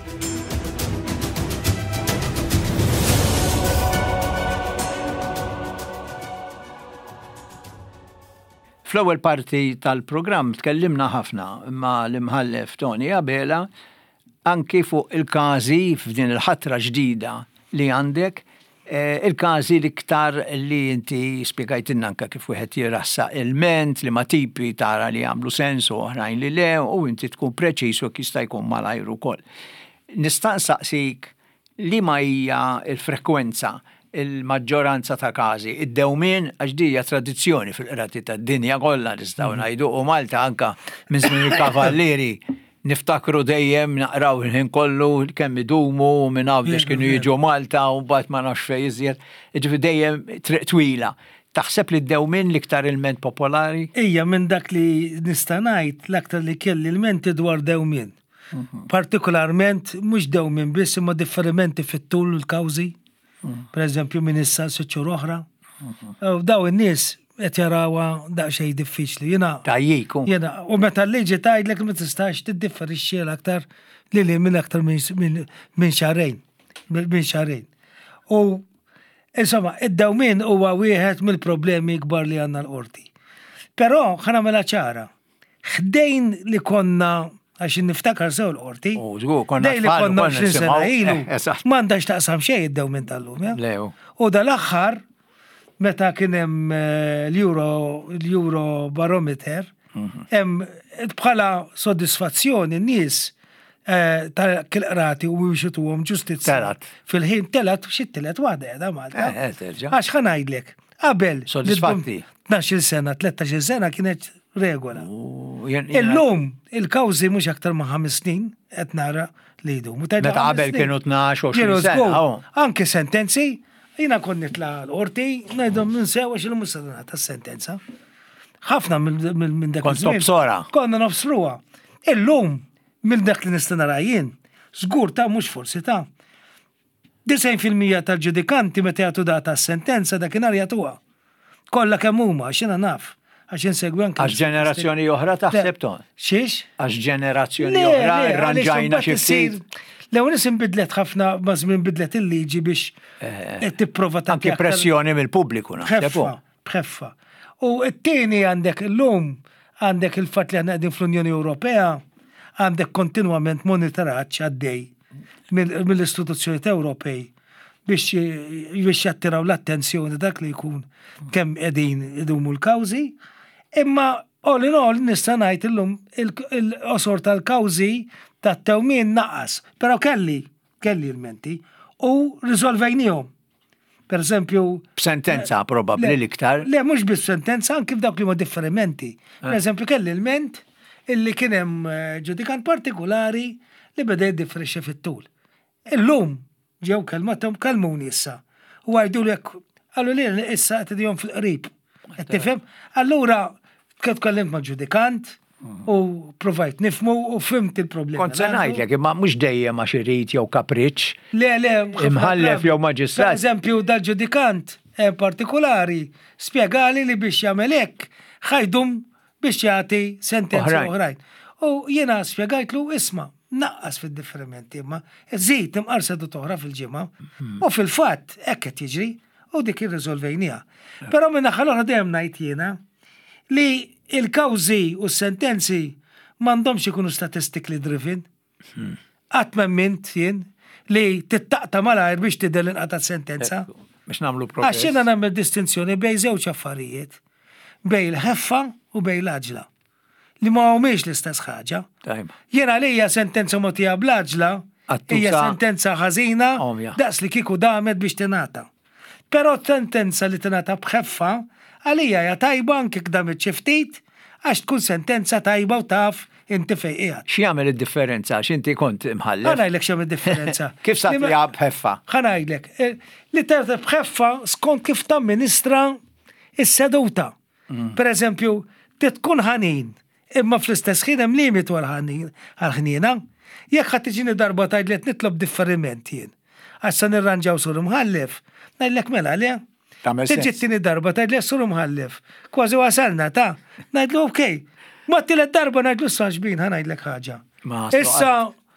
Speaker 1: Fl-ewwel parti tal-programm tkellimna ħafna ma' l-imħallef Tony Abela anki fuq il-każi f'din il-ħatra ġdida li għandek, il-każi l-iktar li inti spjegajtilna anke kif wieħed jirassa il-ment li ma tipi tara li għamlu sens u oħrajn li le u inti tkun preċiż u jista' jkun malajru wkoll. Nista' nsaqsik li ma hija l-frekwenza il-maġġoranza ta' każi, id-dewmien għax dija tradizzjoni fil-qrati tad-dinja kollha nistgħu ngħidu u Malta anke minn żmien il-kavallieri niftakru dejjem naqraw il-ħin kollu kemm idumu u minn għabdex kienu jiġu Malta u mbagħad ma nafx fejn iżjed. Ġifieri dejjem triq twila. Taħseb li d-dewmien l-iktar ilment popolari?
Speaker 2: Ija minn dak li nista' ngħid l-aktar li kelli ilmenti dwar dewmien. Partikolarment mhux dewmien biss imma differimenti fit-tul u l-kawżi. Pereżempju minn issa siċċur oħra. Daw in-nies qed jarawha daqsxejn diffiċli. Jiena
Speaker 1: tajjiku.
Speaker 2: Jiena u meta l-liġi tgħidlek ma tistax tiddifferixxi aktar lili minn aktar minn xarejn. Minn xarejn. U insomma, id-dawmin huwa wieħed mill-problemi kbar li għandna l-qorti. Però ħana mela ċara, ħdejn li konna għax niftakar sew l-qorti, dej li konna għaxrin sena ilu, m'għandax taqsam xejn id-dawmin tal-lum. U dal-aħħar, meta kien hemm l-Euro l-Euro Barometer, hemm bħala soddisfazzjoni n-nies tal-qrati u biex għom ġustizja. Fil-ħin telat u xittilet waħda edha Malta. Għax ħanajdlek, qabel
Speaker 1: Soddisfatti.
Speaker 2: tnax-il sena, tlettax-il sena kienet regola. Illum il-kawzi mhux aktar ma' ħames snin qed nara li jdum.
Speaker 1: Meta qabel kienu tnax u għoxrin sena.
Speaker 2: Anke sentenzi, jiena kont nitla' l-qorti, ngħidhom ninsew għax il-mhux ta' sentenza. Ħafna minn dak
Speaker 1: il-żmien.
Speaker 2: Konna nofsruha. Illum mill dak li nista' nara jien, żgur ta' mhux forsi ta' tisgħin fil-mija tal-ġudikanti meta jagħtu data s-sentenza dakinhar jagħtuha. Kollha kemm huma għax jiena naf, għax insegwi anke.
Speaker 1: Għax ġenerazzjoni oħra taħseb ton.
Speaker 2: Xiex?
Speaker 1: Għax ġenerazzjoni oħra rranġajna xi ftit.
Speaker 2: L-ewwel isim bidlet ħafna ma żmien bidlet il-liġi biex qed tipprova ta'
Speaker 1: anke pressjoni mill-pubbliku naħseb.
Speaker 2: Bħeffa. U t-tieni għandek illum għandek il-fatt li għandna qegħdin fl-Unjoni Ewropea għandek kontinwament monitoraġġ għaddej mill-istituzzjonijiet Ewropej biex biex jattiraw l-attenzjoni dak li jkun kemm qegħdin idumu l-kawżi, imma all in all nista' ngħid illum il-qosor tal-kawżi tat-tewmien naqas, però kelli kelli l-menti u riżolvejnihom. Per eżempju...
Speaker 1: B'sentenza probabbli l-iktar.
Speaker 2: Le, mhux bis-sentenza, anke f'dawk li huma differenti. Per eżempju kelli l-ment illi kien hemm ġudikant partikolari li beda jiddifferixxa fit-tul. Illum ġew kelmathom kalmuni issa. U għajdu lek għallu li issa qed idihom fil-qrib. Qed tifhem? Allura kif tkellimt ma' ġudikant u provajt nifmu u fimt il-problema.
Speaker 1: Kont se ngħidlek imma mhux dejjem għax irid jew kapriċċ.
Speaker 2: Le, le,
Speaker 1: imħallef jew maġistrat.
Speaker 2: Per eżempju dal-ġudikant partikolari spjegali li biex jagħmel hekk ħajdum biex jagħti sentenza oħrajn. U jiena spjegajtlu isma' naqqas fid-differimenti imma żid imqarsa toħra fil-ġimgħa u fil-fatt hekk qed jiġri u dik irriżolvejniha. Però minn naħa l-oħra dejjem ngħid jiena li il-kawżi u s-sentenzi m'għandhomx ikunu statistically driven. Qatt m'emmint jien li tittaqta malajr biex tidher inqata' sentenza.
Speaker 1: Biex nagħmlu progress.
Speaker 2: Għax jiena nagħmel distinzjoni bejn żewġ affarijiet. Bejn il-ħeffa u bejn l-aġla. Li ma humiex l-istess ħaġa. Jiena għalija sentenza mogħtija bl-aġla hija sentenza ħażina daqs li kieku damet biex tingħata. Però sentenza li tingħata b'ħeffa għalija hija tajba anke kdamet xi ftit għax tkun sentenza tajba u taf inti fejn qiegħed.
Speaker 1: X'jagħmel id-differenza għax inti kont imħallef?
Speaker 2: Ħanajdlek x'hemm id-differenza.
Speaker 1: Kif sa tiegħu b'ħeffa?
Speaker 2: Ħanajdlek. Li terta b'ħeffa skont kif tamministra is-seduta. Per eżempju, tkun ħanin, imma fl-istess ħin hemm limitu għal-ħniena. Jekk ħadd tiġini darba tgħidlet nitlob differiment jien. Għax se nirranġaw sur imħallef, ngħidlek mela le. Tiġi t-tieni darba tgħidlet sur imħallef. Kważi wasalna ta' ngħidlu okej. Ma t-tielet darba ngħidlu issa xbin ħanajdlek ħaġa. Issa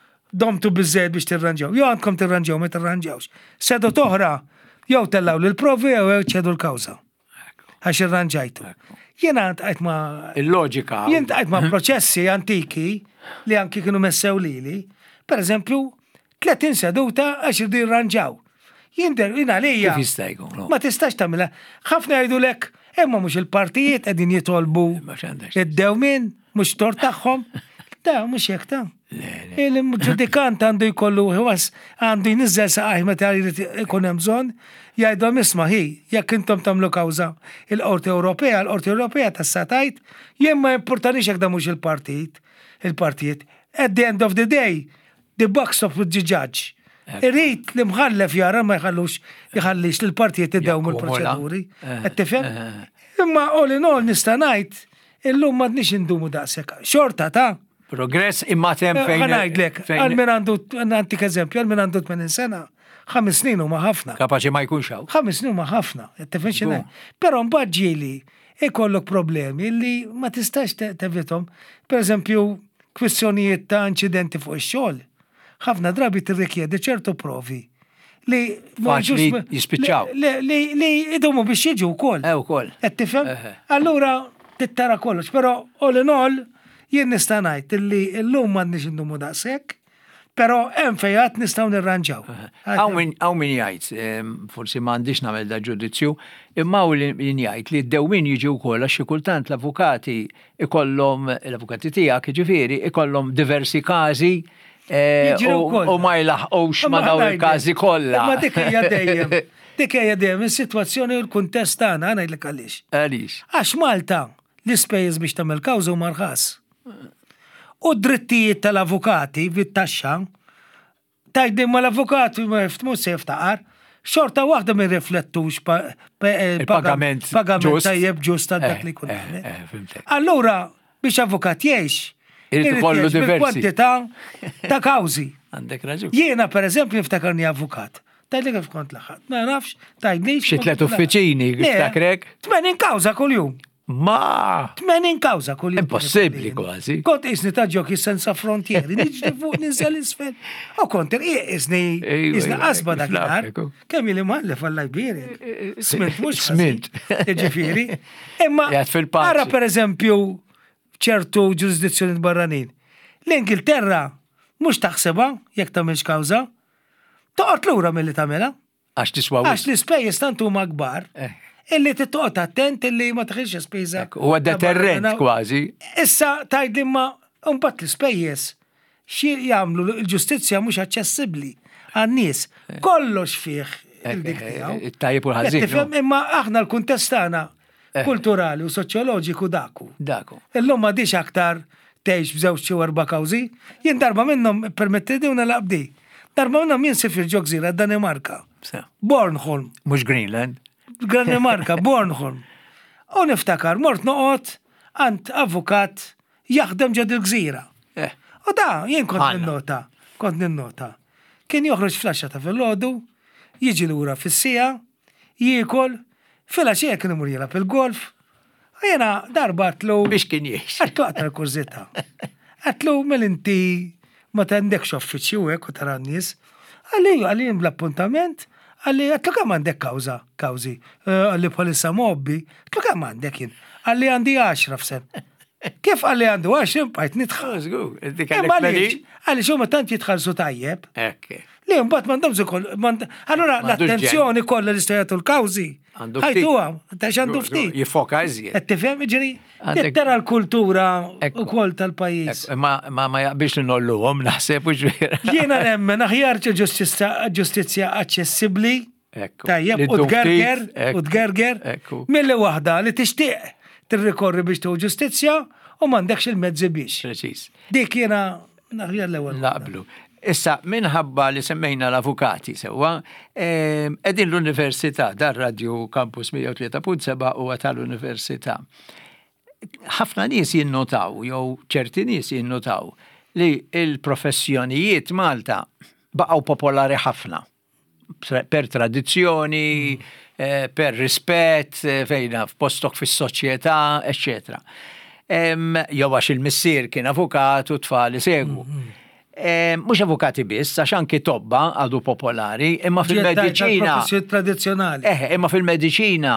Speaker 2: domtu biżżejjed biex tirranġaw. Jew għandkom tirranġaw ma tirranġawx. Sedu toħra jew tellaw lill-provi jew ċedu l-kawża. Għax irranġajtu. Jiena għajt ma...
Speaker 1: Il-loġika.
Speaker 2: Jien għajt ma proċessi antiki li anki kienu messew lili. Per eżempju, tletin seduta għax irdi irranġaw. Jien jina lija.
Speaker 1: Kif jistajgu?
Speaker 2: Ma tistax tamila. ħafna jgħidu lek, emma mux il-partijiet għedin jitolbu id-dewmin, mux tor taħħom. Da, mux jek ta' il-ġudikant għandu jkollu għandu jnizzel saqaj ma ta' jkun hemm bżonn jgħidhom isma' hi jekk intom tagħmlu kawża il-Qorti Ewropea, l-Qorti Ewropea tas-satajt jien ma importanix jekk da mhux il-partit, il-partijiet. At the end of the day, the buck stops with the judge. Irrid li mħallef jara ma jħallux jħallix li l-partijiet iddewmu l-proċeduri. Qed tifhem? Imma all in all nista' ngħid illum m'għadniex indumu daqshekk. Xorta ta'
Speaker 1: progress imma tem fejn.
Speaker 2: Ħanajdlek, għal min għandu antik eżempju, għal min għandu tmenin sena, ħames snin huma ħafna.
Speaker 1: Kapaċi ma jkunx hawn.
Speaker 2: Ħames snin huma ħafna, tifhem x'inhi. Però mbagħad ġieli ikollok problemi li ma tistax tevithom. Pereżempju, kwistjonijiet ta' inċidenti fuq ix-xogħol. Ħafna drabi tirrikjedi ċertu provi li
Speaker 1: Faċli jispiċċaw.
Speaker 2: li idumu biex jiġu wkoll.
Speaker 1: Eh, wkoll.
Speaker 2: Qed tifhem? Allura tittara kollox, però all in all jien nista' ngħid illi llum m'għandniex indumu daqshekk, però hemm fejn nistgħu nirranġaw.
Speaker 1: Hawn min jgħid, forsi m'għandix nagħmel da ġudizzju, imma hawn min jgħid li d-dewmien jiġu wkoll għax xi kultant l-avukati ikollhom l-avukati tiegħek jiġifieri ikollhom diversi każi u ma jlaħqux ma dawn il-każi kollha.
Speaker 2: Ma dik hija dejjem. Dik hija dejjem is-sitwazzjoni u l-kuntest tagħna ngħidlek għaliex.
Speaker 1: Għaliex.
Speaker 2: Għax Malta l-ispejjeż biex tagħmel kawża huma rħas. U d-drittijiet tal-avukati bit-taxxa tajdim ma l-avukati ma jiftmu se jiftaqar, xorta waħda ma jirriflettux pagament tajjeb ġust ta' dak li kun. Allura biex avukat jgħix
Speaker 1: Irid ikollu diversi.
Speaker 2: Kwantità ta' kawżi.
Speaker 1: Għandek raġun.
Speaker 2: Jiena pereżempju niftakarni avukat. Tajli kif kont laħat. Ma nafx, tajli.
Speaker 1: Xi tliet uffiċini niftakrek?
Speaker 2: tmenin kawża kuljum.
Speaker 1: Ma!
Speaker 2: tmenin kawża kuljum.
Speaker 1: Impossibbli kważi.
Speaker 2: Kont isni ta' ġoki senza frontieri, niġri fuq ninżel isfel. U kont isni isni qasba dakinhar. Kemm ili mħallef alla jbieri. Smint mhux
Speaker 1: Smint.
Speaker 2: Ġifieri. Imma ara pereżempju ċertu ġurisdizzjoni barranin. L-Ingilterra mhux taħsebha jekk tagħmilx kawża, toqgħod lura milli tagħmilha.
Speaker 1: Għax tiswa
Speaker 2: Għax l-ispejjeż tant huma kbar, illi tittoqgħod attent illi ma taħilx ispejża.
Speaker 1: Huwa deterrent kważi.
Speaker 2: Issa tgħid imma imbagħad l-ispejjeż xi jagħmlu l-ġustizzja mhux aċċessibbli għan-nies. Kollox fih il-dik tiegħu.
Speaker 1: Tajjeb u ħażin.
Speaker 2: Tifhem imma aħna l-kuntest tagħna kulturali u soċjoloġiku daku.
Speaker 1: Daku.
Speaker 2: Illum ma dix aktar tgħix b'żewġ xi erba' kawżi, jien darba minnhom permettidewna laqbdi. Darba minnhom jinsif il-ġok żira Danimarka. Bornholm.
Speaker 1: Mhux Greenland.
Speaker 2: Danimarka, Bornholm. U niftakar mort noqgħod għand avukat jaħdem ġod il-gżira. U da, jien kont ninnota, kont ninnota. Kien joħroġ flaxxa ta' filgħodu, jiġi lura fis-sija, jiekol, fila xie kien imur jilab il-golf, u jena darba għatlu.
Speaker 1: Biex kien jiex.
Speaker 2: Għatlu għatlu l-kurzita. Għatlu mill-inti ma tandekx uffiċi u għek u tarannis. Għalli, għalli bl-appuntament, għalli għatlu kam għandek kawza, kawzi. Għalli polissa mobbi, għatlu kam għandek jien. Għalli għandi għaxra f'sen. Kif għalli għandu għaxra, bajt nitħal. Għalli xo ma tant jitħalsu tajjeb. Li, mbatt mandamżu koll, allora l-attenzjoni kolla l-istajatu l-kawzi. Ħajtu għam, ta' xandu ftit.
Speaker 1: Jifoka iżjed.
Speaker 2: Għettifem, ġiri, jittara l-kultura u koll tal-pajis.
Speaker 1: Ma ma jaqbix n-nollu għom, naħseb u ġvira.
Speaker 2: Jiena nemmen, aħjarċa ġustizja accessibli, tajjeb, u tgerger, u tgerger, mill-li wahda li tixtieq tirrikorri biex tu ġustizja u mandekx il-mezzi biex.
Speaker 1: Preċis.
Speaker 2: Dik jiena naħjar l-ewel.
Speaker 1: Naqblu. Issa, minħabba li semmejna l-avukati sewa, edin l-Università, dar Radio Campus mija u tlieta punt seba' u tal-Università. Ħafna nies jinnotaw, jew ċerti nies jinnotaw, li il-professjonijiet Malta baqgħu popolari ħafna. Per tradizzjoni, per rispett, fejna f'postok fis-soċjetà, eccetera. Jew għax il-missier kien avukat u tfal segwu. Mux avukati biss, għax anki tobba għadu popolari, imma fil-medicina.
Speaker 2: Tradizjonali.
Speaker 1: Eh, imma fil-medicina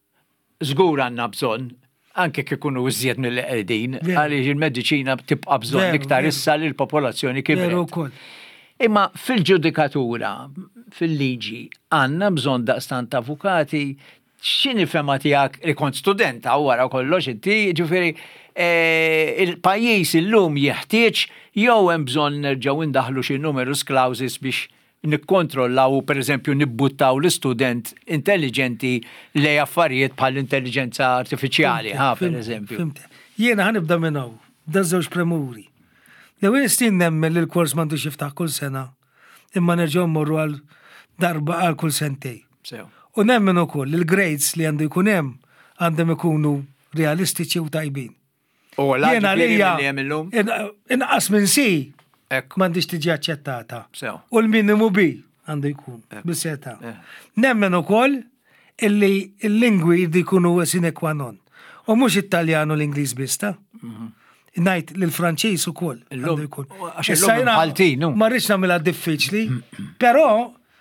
Speaker 1: żgur għandna bżonn, anke kikunu użjed mill-qegħdin, għaliex il-medicina tibqa' bżonn iktar issa li l-popolazzjoni kibret. Imma fil-ġudikatura, fil-liġi, għandna bżonn daqstant avukati, x'inhi fema tiegħek li kont studenta wara kollox inti, ġifieri il-pajjiż illum jeħtieġ jew hemm bżonn nerġgħu indaħlu xi numerus clauses biex nikkontrollaw pereżempju nibbuttaw l-istudent intelligenti lej affarijiet bħall-intelligenza artifiċjali, ha pereżempju.
Speaker 2: Jiena ħanibda minn hawn, da żewġ premuri. L-ewwel istin nemmen li l-kors m'għandux jiftaħ kull sena, imma nerġgħu mmorru għal darba għal kull sentej. U nemmen ukoll il-grades li għandu jkun hemm għandhom ikunu realistiċi u tajbin.
Speaker 1: U
Speaker 2: Jiena li inqas minn si m'għandix tiġi aċċettata. U l-minimu bi għandu jkun bis-seta. Nemmen ukoll illi l-lingwi jridu jkunu sine qua non. U mhux Italjan u l-Ingliż biss ta'. Ngħid lill-Franċiż ukoll għandu jkun.
Speaker 1: Issa jiena
Speaker 2: ma rridx nagħmilha diffiċli, però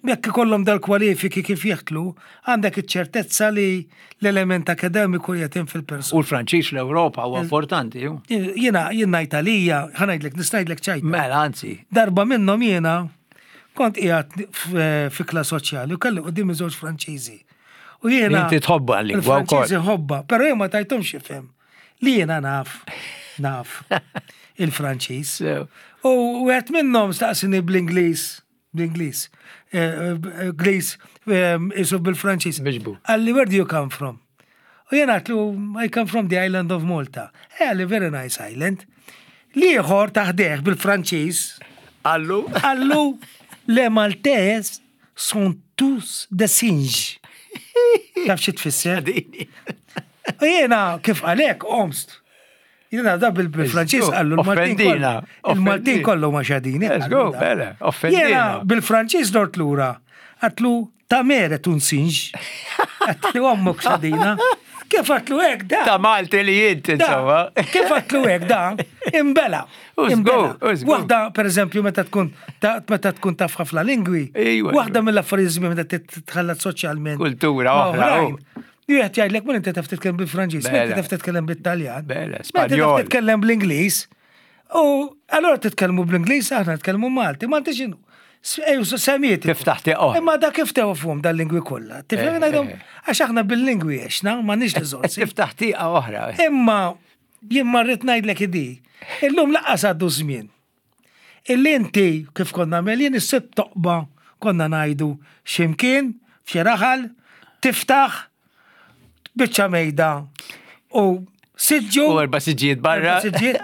Speaker 2: jekk ikollhom dal-kwalifiki kif jeħtlu, għandek iċ-ċertezza li l-element akademiku jatim
Speaker 1: U
Speaker 2: fil-persuna.
Speaker 1: l-Franċiż l-Ewropa huwa importanti. ju.
Speaker 2: Jiena jiena Italija, ħanajdlek, nistajdlek ċajta.
Speaker 1: Mela, anzi.
Speaker 2: Darba minnhom jiena kont qiegħed fi klas soċjali u kelli quddiem żewġ Franċiżi. U jiena
Speaker 1: Inti tħobba l-lingwa wkoll.
Speaker 2: il-Franċiżi ħobba, però jien ma tajthomx ifhem li jiena naf, naf il-Franċiż.
Speaker 1: So,
Speaker 2: U għet minnom staqsini bl-Inglis, bl-Inglis, Glis, isu bil-Franċis.
Speaker 1: Biġbu.
Speaker 2: Għalli, where do you come from? U jena għatlu, I come from the island of Malta. Għalli, very nice island. Liħor taħdeħ bil-Franċis.
Speaker 1: Allu?
Speaker 2: Għallu, le Maltese sont tous de singe. Taf xie tfisser?
Speaker 1: Dini.
Speaker 2: U jena kif għalek, omst. Jena da bil-Franċis għallu l-Maltin
Speaker 1: Offendina,
Speaker 2: kollu. Il-Maltin kollu maċadini.
Speaker 1: Let's go, bella,
Speaker 2: Jena
Speaker 1: offendina.
Speaker 2: bil-Franċis dort l-ura, għatlu ta' meret un sinġ, għatlu għammuk xadina, kif għatlu għek da?
Speaker 1: Ta' Malti li jint, insomma.
Speaker 2: Kif għatlu għek da? Imbela.
Speaker 1: Użgu, użgu.
Speaker 2: Waħda, per eżempju, meta tkun ta' meta tkun taf ħafna lingwi,
Speaker 1: Ejwa,
Speaker 2: waħda mill-affarizmi meta titħallat soċjalment.
Speaker 1: Kultura oħra,
Speaker 2: oħrajn.
Speaker 1: oh.
Speaker 2: Jgħet jgħidlek, minn inti taf titkellem bil-Franċis, minn
Speaker 1: Bela.
Speaker 2: inti taf titkellem bil-Taljan.
Speaker 1: Bela,
Speaker 2: Meta taf
Speaker 1: Spanjol.
Speaker 2: titkellem bl-Inglis. U allora titkellmu bl-Inglis, aħna titkellmu Malti. Malti xinu? Ejju, samieti.
Speaker 1: Kif taħti oh.
Speaker 2: Imma da kif tewa fuhom dal-lingwi kollha. Tifhem
Speaker 1: Eh,
Speaker 2: ngħidhom
Speaker 1: eh.
Speaker 2: għax aħna bil-lingwi għexna, ma nix l-żorsi.
Speaker 1: Kif taħtiqa oħra.
Speaker 2: Imma jien marrit ngħidlek idi, illum laqqas għaddu żmien. Illi inti kif konna melin is-sitt toqba konna ngħidu ximkien, f'xeraħal, tiftaħ, biċċa mejda u siġġu.
Speaker 1: U erba siġiet barra.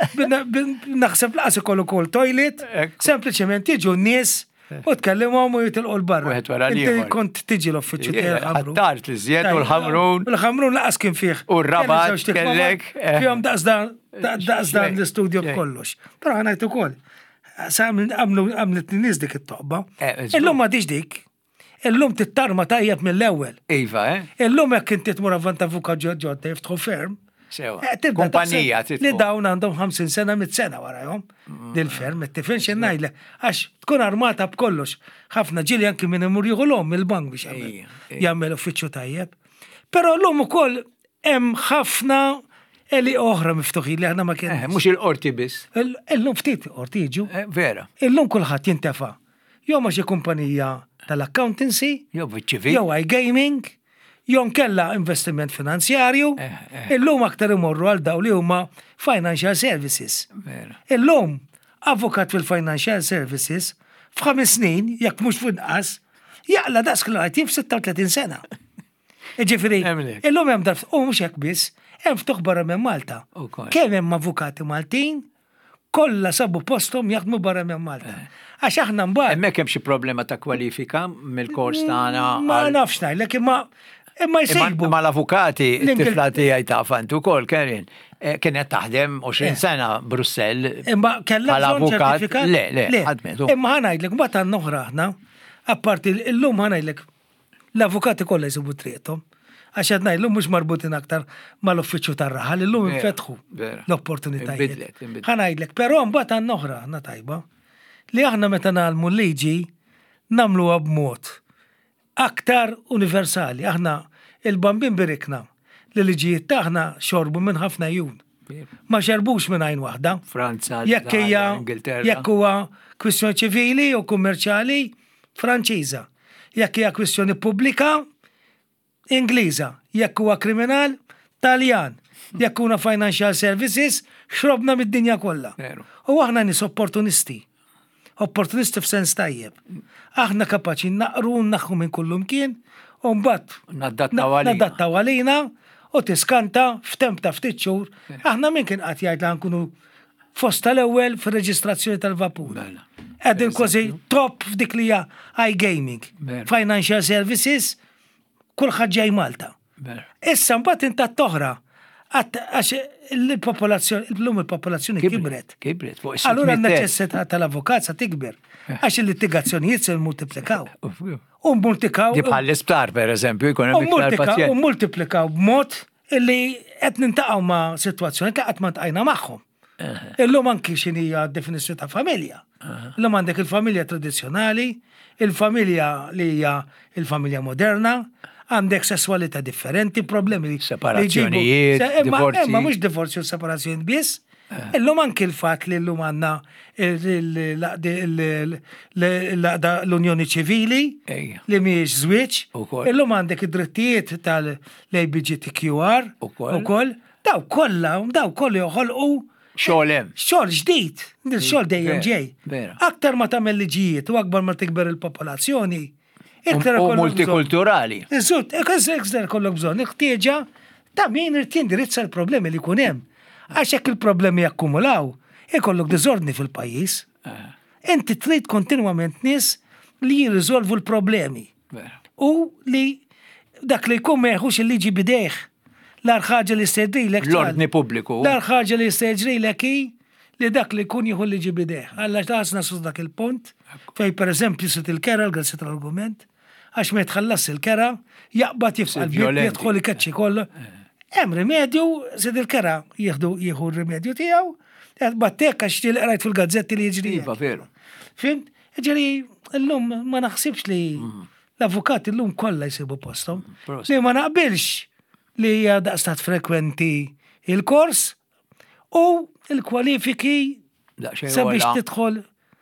Speaker 2: Naħseb laqas ikollu kol toilet,
Speaker 1: Ekku.
Speaker 2: sempliċement jiġu n-nies u tkellimhom u jitilqu l-barra.
Speaker 1: Wieħed wara
Speaker 2: Inti
Speaker 1: l-ieħor.
Speaker 2: kont tiġi l-uffiċċju tiegħek ħamru.
Speaker 1: Għattart li żjed u l-ħamrun.
Speaker 2: U l-ħamrun laqas kien fih.
Speaker 1: U r-rabat
Speaker 2: Kelli żewġ tikma
Speaker 1: kellek, eh.
Speaker 2: fihom daqs dan daqs dan
Speaker 1: Xejn,
Speaker 2: l-istudju
Speaker 1: xejn.
Speaker 2: b'kollox. Però ngħid ukoll. Sa għamlet n-nies dik it-toqba.
Speaker 1: Eh, żgur.
Speaker 2: Illum ma diġ dik. Illum tittarma tajjeb mill-ewwel.
Speaker 1: Iva, eh?
Speaker 2: Illum jekk inti tmur avvant avukat ġodda jiftħu ferm.
Speaker 1: Sewa.
Speaker 2: eh, tibda
Speaker 1: Kumpanija
Speaker 2: taħseb li
Speaker 1: titfu.
Speaker 2: dawn għandhom ħamsin sena mit sena warahom. Dil-ferm, it-tifin xi ngħidlek għax tkun armata b'kollox. Ħafna ġieli anki minn imur jieħulhom mill-bank biex jagħmel
Speaker 1: Ejja, ejja.
Speaker 2: jagħmel uffiċċju tajjeb. Però llum ukoll hemm ħafna eli oħra miftuħin li aħna ma
Speaker 1: Eh,
Speaker 2: kienx.
Speaker 1: Mux il-qorti bis.
Speaker 2: Illum ftit qorti jiġu.
Speaker 1: Eh, Vera.
Speaker 2: Illum kulħadd jintefa'. Jew ma xi kumpanija tal-accountancy,
Speaker 1: Jo b'ċivil.
Speaker 2: jew iGaming, jew kella investiment finanzjarju,
Speaker 1: Eh, eh.
Speaker 2: illum aktar imorru għal daw li huma financial services.
Speaker 1: Vera.
Speaker 2: Illum avukat fil-financial services f'ħames snin, jekk mhux f'inqas, jaqla daqs klajtin f'sitta u tletin sena. Ġifieri,
Speaker 1: Hemmhekk.
Speaker 2: illum hemm darf u mhux hekk biss, hemm ftuħ barra minn Malta.
Speaker 1: Ukoll.
Speaker 2: Kemm hemm avukati Maltin, kollha sabu postom jaħdmu barra minn Malta. Għax aħna mbagħad
Speaker 1: Emmek hemm xi problema ta' kwalifika mill-kors tagħna.
Speaker 2: ma
Speaker 1: għal-
Speaker 2: nafx ngħidlek imma imma
Speaker 1: Imma
Speaker 2: jsejbu.
Speaker 1: ma l-avukati,
Speaker 2: L-Ingil-
Speaker 1: t-tifla tiegħi ta' fantu kol, Kerin, eh, kienet taħdem għoxrin sena Brussell.
Speaker 2: Imma kellha
Speaker 1: bħala
Speaker 2: bżonn
Speaker 1: avukat.
Speaker 2: ċertifikat?
Speaker 1: Le, le, ħadmet. u.
Speaker 2: Imma ħanajdlek mbagħad għandna oħra aħna, apparti illum ħanajdlek l-avukati kollha jsibu triqthom. Għax qed ngħidlhom mhux marbutin aktar mal-uffiċċju tar-raħal, illum
Speaker 1: Vera,
Speaker 2: infetħu
Speaker 1: vera.
Speaker 2: l-opportunitajiet.
Speaker 1: Inbidlet, inbidlet.
Speaker 2: Ħanajdlek, però mbagħad għandna oħra aħna tajba li aħna meta nagħmlu liġi nagħmluha b'mod aktar universali. Aħna il-bambin birikna li liġijiet taħna xorbu minn ħafna jun. Ma xerbux minn għajn waħda.
Speaker 1: Franza,
Speaker 2: Jekk hija
Speaker 1: Ingilterra.
Speaker 2: jekk huwa kwistjoni ċivili u kummerċjali Franċiża. Jekk hija kwistjoni pubblika Ingliża. Jekk huwa kriminal Taljan. Jekk huwa financial services xrobna mid-dinja kollha.
Speaker 1: Veru.
Speaker 2: U aħna nis opportunisti. Opportunisti f'sens tajjeb. Aħna kapaċi naqru naħħu minn kullum kien u mbagħad
Speaker 1: Naddattaw għalina.
Speaker 2: naddattaw għalina u tiskanta f'temp ta' ftit xhur. Aħna min kien qatt jgħid li nkunu fost tal-ewwel fir-reġistrazzjoni tal-vapur.
Speaker 1: Mela.
Speaker 2: Qegħdin kważi top f'dik li hija iGaming,
Speaker 1: Vera.
Speaker 2: financial services, kulħadd ġej Malta.
Speaker 1: Vera.
Speaker 2: Issa mbagħad inta toħra għax il-popolazzjoni, il-lum il-popolazzjoni kibret.
Speaker 1: Kibret. fuq
Speaker 2: Allura
Speaker 1: is-sittmija
Speaker 2: n-neċessità tal-avukat sa tikber. Għax il-litigazzjonijiet se multiplikaw.
Speaker 1: telf.
Speaker 2: U multikaw.
Speaker 1: Di bħal l-isptar, per eżempju, jkun
Speaker 2: U
Speaker 1: hemm iktar
Speaker 2: multika- u
Speaker 1: pazjent.
Speaker 2: multiplikaw b'mod illi qed nintaqgħu ma' sitwazzjoni ta' qatt ma ntqajna magħhom. Illum anki x'inhija d-definizzjoni ta' familja. Illum għandek il-familja tradizzjonali, il-familja li hija il-familja moderna, għandek sessualità differenti, problemi li
Speaker 1: separazzjonijiet, divorzji.
Speaker 2: Imma mhux divorzju u separazzjoni biss. Illum anki l-fatt li llum għandna l-Unjoni Ċivili li mhijiex żwieġ. Illum għandek id-drittijiet tal-L G B T Q R ukoll. Daw kollha, daw kollha joħolqu
Speaker 1: xogħol hemm.
Speaker 2: Xogħol ġdid, xogħol dejjem ġej. Aktar ma tagħmel liġijiet u akbar ma tikber il-popolazzjoni.
Speaker 1: U multikulturali.
Speaker 2: Iżut, iktar kollok bżonn, iħtieġa ta' min irid jindirizza l-problemi li jkun hemm. Għax hekk il-problemi jakkumulaw, ikollok diżordni fil-pajjiż. Inti trid kontinwament nies li jirriżolvu l-problemi. U li dak li jkun ma jeħux il-liġi bidejh. L-arħaġa li s-sedrilek.
Speaker 1: L-ordni pubbliku.
Speaker 2: L-arħaġa li s-sedrilek hi li dak li kun jieħu liġi bideħ. Għalla taħsna sus dak il-pont, fej per eżempju sit il-kera, l-għal l-argument, għax me tħallas il-kera, jaqbat jifqal bjol, jitħol ikaċċi kollu. Hemm rimedju, sit il-kera jieħdu jieħu r-rimedju tiegħu, battek għax li qrajt fil-gazzetti li jiġri.
Speaker 1: Iva, veru.
Speaker 2: Fimt? Ġeri, l-lum ma naħsibx li l-avukati l-lum kollha jsibu postom. Li ma naqbilx li hija daqstat frekwenti il-kors u il-kwalifiki sabiex tidħol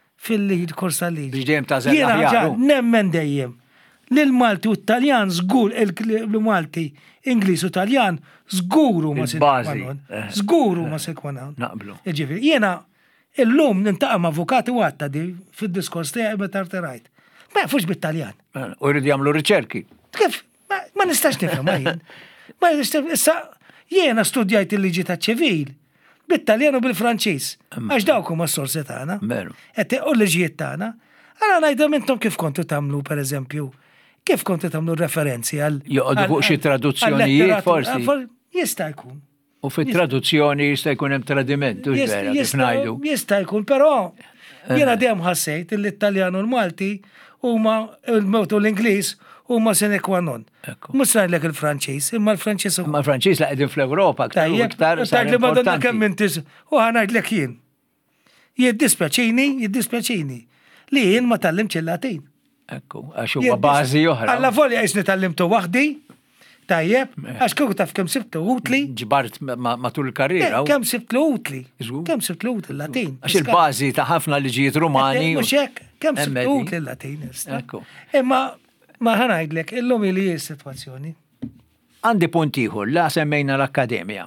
Speaker 2: fil-kors tal-liġi.
Speaker 1: Biex dejjem tażel aħjar.
Speaker 2: Jiena nemmen dejjem li l-Malti u t-Taljan żgur il-Malti, Ingliż u Taljan żguru ma sekwanon. Żguru ma sekwanon.
Speaker 1: Naqblu.
Speaker 2: Jiġifieri jiena illum nintaqa' ma' avukati watta di fid-diskors tiegħi meta rterajt. Ma jafux bit-Taljan.
Speaker 1: U jridu jagħmlu riċerki.
Speaker 2: Kif? Ma nistax nifhem jien. Ma issa jiena studjajt il-liġi ta' ċivil bit-Taljan u bil-Franċiż. Għax dawk huma s-sorsi tagħna. Qed u l-liġijiet tagħna. Ara ngħidhom intom kif kontu tagħmlu pereżempju, kif kontu tagħmlu referenzi għal.
Speaker 1: Joqgħdu fuq xi traduzzjonijiet forsi.
Speaker 2: Jista' jkun.
Speaker 1: U fit-traduzzjoni jista' jkun hemm tradiment, u vera kif ngħidu.
Speaker 2: Jista' jkun, però jiena dejjem ħassejt li t-Taljan u l-Malti huma l-mewt u l-Ingliż huma sine qua non. Mhux ngħidlek il-Franċiż, imma l-Franċiż
Speaker 1: imma l-Franċiż la qegħdin fl-Ewropa aktar u iktar sar importanti.
Speaker 2: Kemm inti u ħanajdlek jien. Jiddispjaċini, jiddispjaċini li jien ma tallimx il-Latin.
Speaker 1: Ekku, għax huwa bażi oħra.
Speaker 2: Alla volja jisni tallimtu waħdi, tajjeb, għax kieku taf kemm sibtu utli.
Speaker 1: Ġbart matul il-karriera.
Speaker 2: Kemm sibtu utli. Kemm sibtu utli l-Latin.
Speaker 1: Għax il-bażi ta' ħafna liġijiet Rumani.
Speaker 2: Mhux hekk, kemm sibtu utli l-Latin. Imma ma ħanajdlek, illum li hi s-sitwazzjoni.
Speaker 1: Għandi punt ieħor, la semmejna l-Akkademja.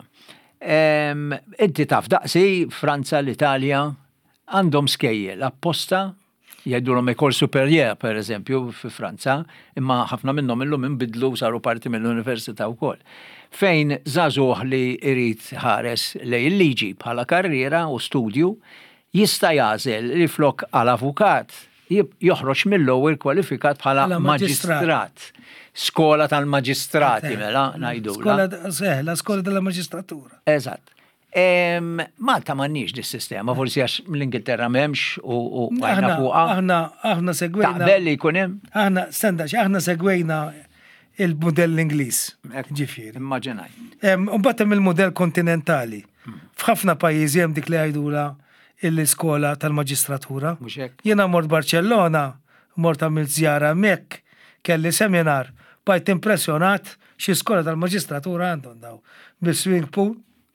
Speaker 1: Inti taf daqsi Franza, l-Italja għandhom skejjel apposta jgħidulhom ekol superjer per eżempju fi Franza, imma ħafna minnhom illum inbidlu saru parti mill-università wkoll. Fejn żagħżugħ li jrid ħares lej il-liġi bħala karriera u studju jista' jagħżel li flok għal avukat joħroġ mill-ewwel kwalifikat bħala maġistrat. Skola tal-maġistrati mela ngħidulha.
Speaker 2: Skola seħla, skola tal-maġistratura.
Speaker 1: Eżatt. Malta m'għandniex dis-sistema, forsi għax l-Ingilterra m'hemmx u għajna fuqha.
Speaker 2: Aħna aħna segwejna.
Speaker 1: Taqbel li jkun hemm?
Speaker 2: Aħna stendax, aħna segwejna il-modell Ingliż. Ġifieri.
Speaker 1: Immaġinaj.
Speaker 2: Imbagħad hemm il-modell kontinentali. F'ħafna pajjiżi hemm dik li jgħidula l-iskola tal-maġistratura. Jiena mort Barcellona, mort għamilt żjara hemmhekk, kelli seminar, bajt impressjonat xi skola tal-maġistratura għandhom daw. Bil-swing pool,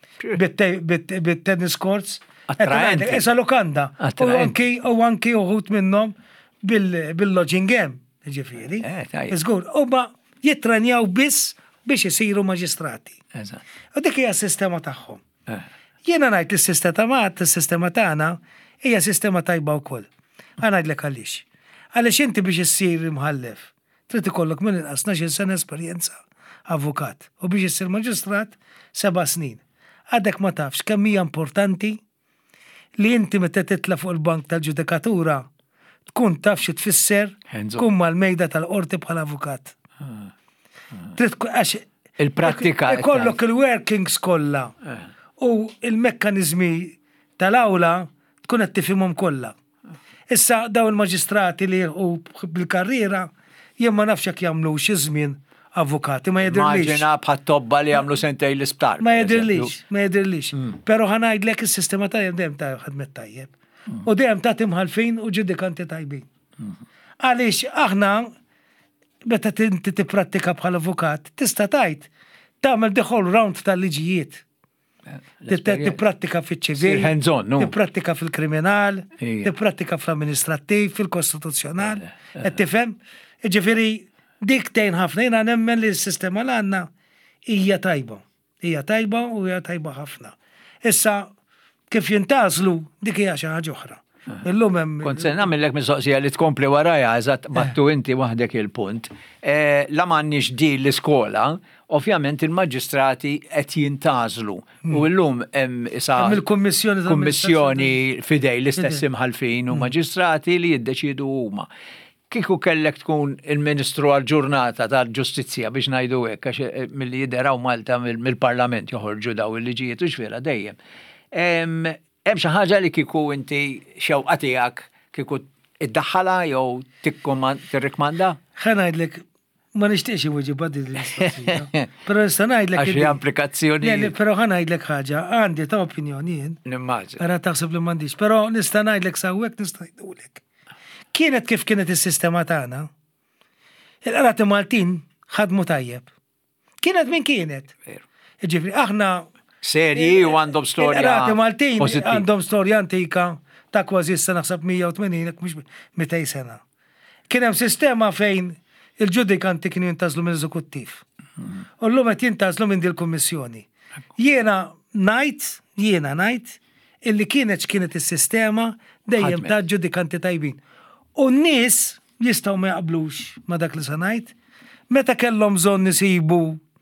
Speaker 2: bit-tennis courts.
Speaker 1: Attraenti.
Speaker 2: Esa lokanda. U anki u anki uħut minnhom bil-lodging game, ġifieri. Iżgur, huma jittrenjaw biss biex isiru maġistrati. U dik hija s-sistema tagħhom. Jiena ngħid is-sistema is-sistema tagħna hija sistema tajba wkoll. Ħa ngħidlek għaliex. Għaliex inti biex issir imħallef, trid ikollok minn inqas għaxrin sena esperjenza avukat u biex issir maġistrat seba' snin. Għadek ma tafx kemm hija importanti li inti meta titla' fuq il-bank tal-ġudikatura tkun taf xi tfisser tkun mal-mejda tal-qorti bħala avukat. Trid għax
Speaker 1: il-prattika
Speaker 2: ikollok il-workings kollha u il-mekkaniżmi tal-awla tkun qed tifhimhom kollha. Issa daw il-maġistrati li u bil-karriera jien ma nafx jekk jagħmlu xi żmien avukati, ma jedirlix.
Speaker 1: Maġina bħat-tobba li għamlu sentej l-isptar.
Speaker 2: Ma jedirlix, ma jedirlix. Pero ħanajdlek il-sistema tajjeb dejjem ta' ħadmet tajjeb. U dejjem ta' timħalfin u ġudikanti tajbin. Għaliex aħna, meta tinti tipprattika bħal avukat, tista' tajt tagħmel the whole round tal-liġijiet. Tipprattika fiċ-ċivil, tipprattika fil-kriminal, tipprattika fl-amministrattiv, fil-kostituzzjonal, qed tifhem? Ġifieri dik tgħin ħafna, jiena nemmen li s-sistema l għandna hija tajba. Hija tajba u hija tajba ħafna. Issa kif jintażlu dik hija xi ħaġa oħra. Illum hemm.
Speaker 1: Kont se nagħmellek mistoqsija li tkompli warajja eżatt battu inti waħdek il-punt. La m'għandniex di l-iskola, ovvjament il-maġistrati qed jintażlu. U llum hemm isa
Speaker 2: il-kummissjoni
Speaker 1: kummissjoni fidej l-istess imħalfin u maġistrati li jiddeċidu huma. Kieku kellek tkun il-Ministru għal-ġurnata tal-ġustizzja biex ngħidu hekk għax milli jideraw Malta mill-Parlament joħorġu daw il-liġijiet u x'fiera dejjem. Hemm xi ħaġa li kieku inti xewqa tiegħek kieku iddaħħalha jew tirrikmanda?
Speaker 2: Ħa ngħidlek ma nixtieqx inwiġibha din l-istoqsija. Però nista' ngħidlek.
Speaker 1: Għax hija implikazzjoni.
Speaker 2: Però ħa ngħidlek ħaġa, għandi ta' opinjoni jien.
Speaker 1: Nimmaġin.
Speaker 2: Ara taħseb li m'għandix, però nista' ngħidlek sawwek nista' ngħidulek. Kienet kif kienet is-sistema tagħna. Il-qrati Maltin ħadmu tajjeb. Kienet min kienet. Ġifri, aħna
Speaker 1: serji u għandhom storja.
Speaker 2: Il-qrati Maltin għandhom storja antika ta' kważi issa naħseb mija u tmenin, mhux mitej sena. Kien hemm sistema fejn il-ġudikanti kienu jintażlu minn eżekuttiv. U llum qed jintażlu minn dil-kummissjoni. Jiena ngħid, jiena ngħid illi kienet x'kienet is-sistema dejjem ta' ġudikanti tajbin. U n-nies jistgħu ma jaqblux ma' dak li se ngħid, meta kellhom bżonn isibu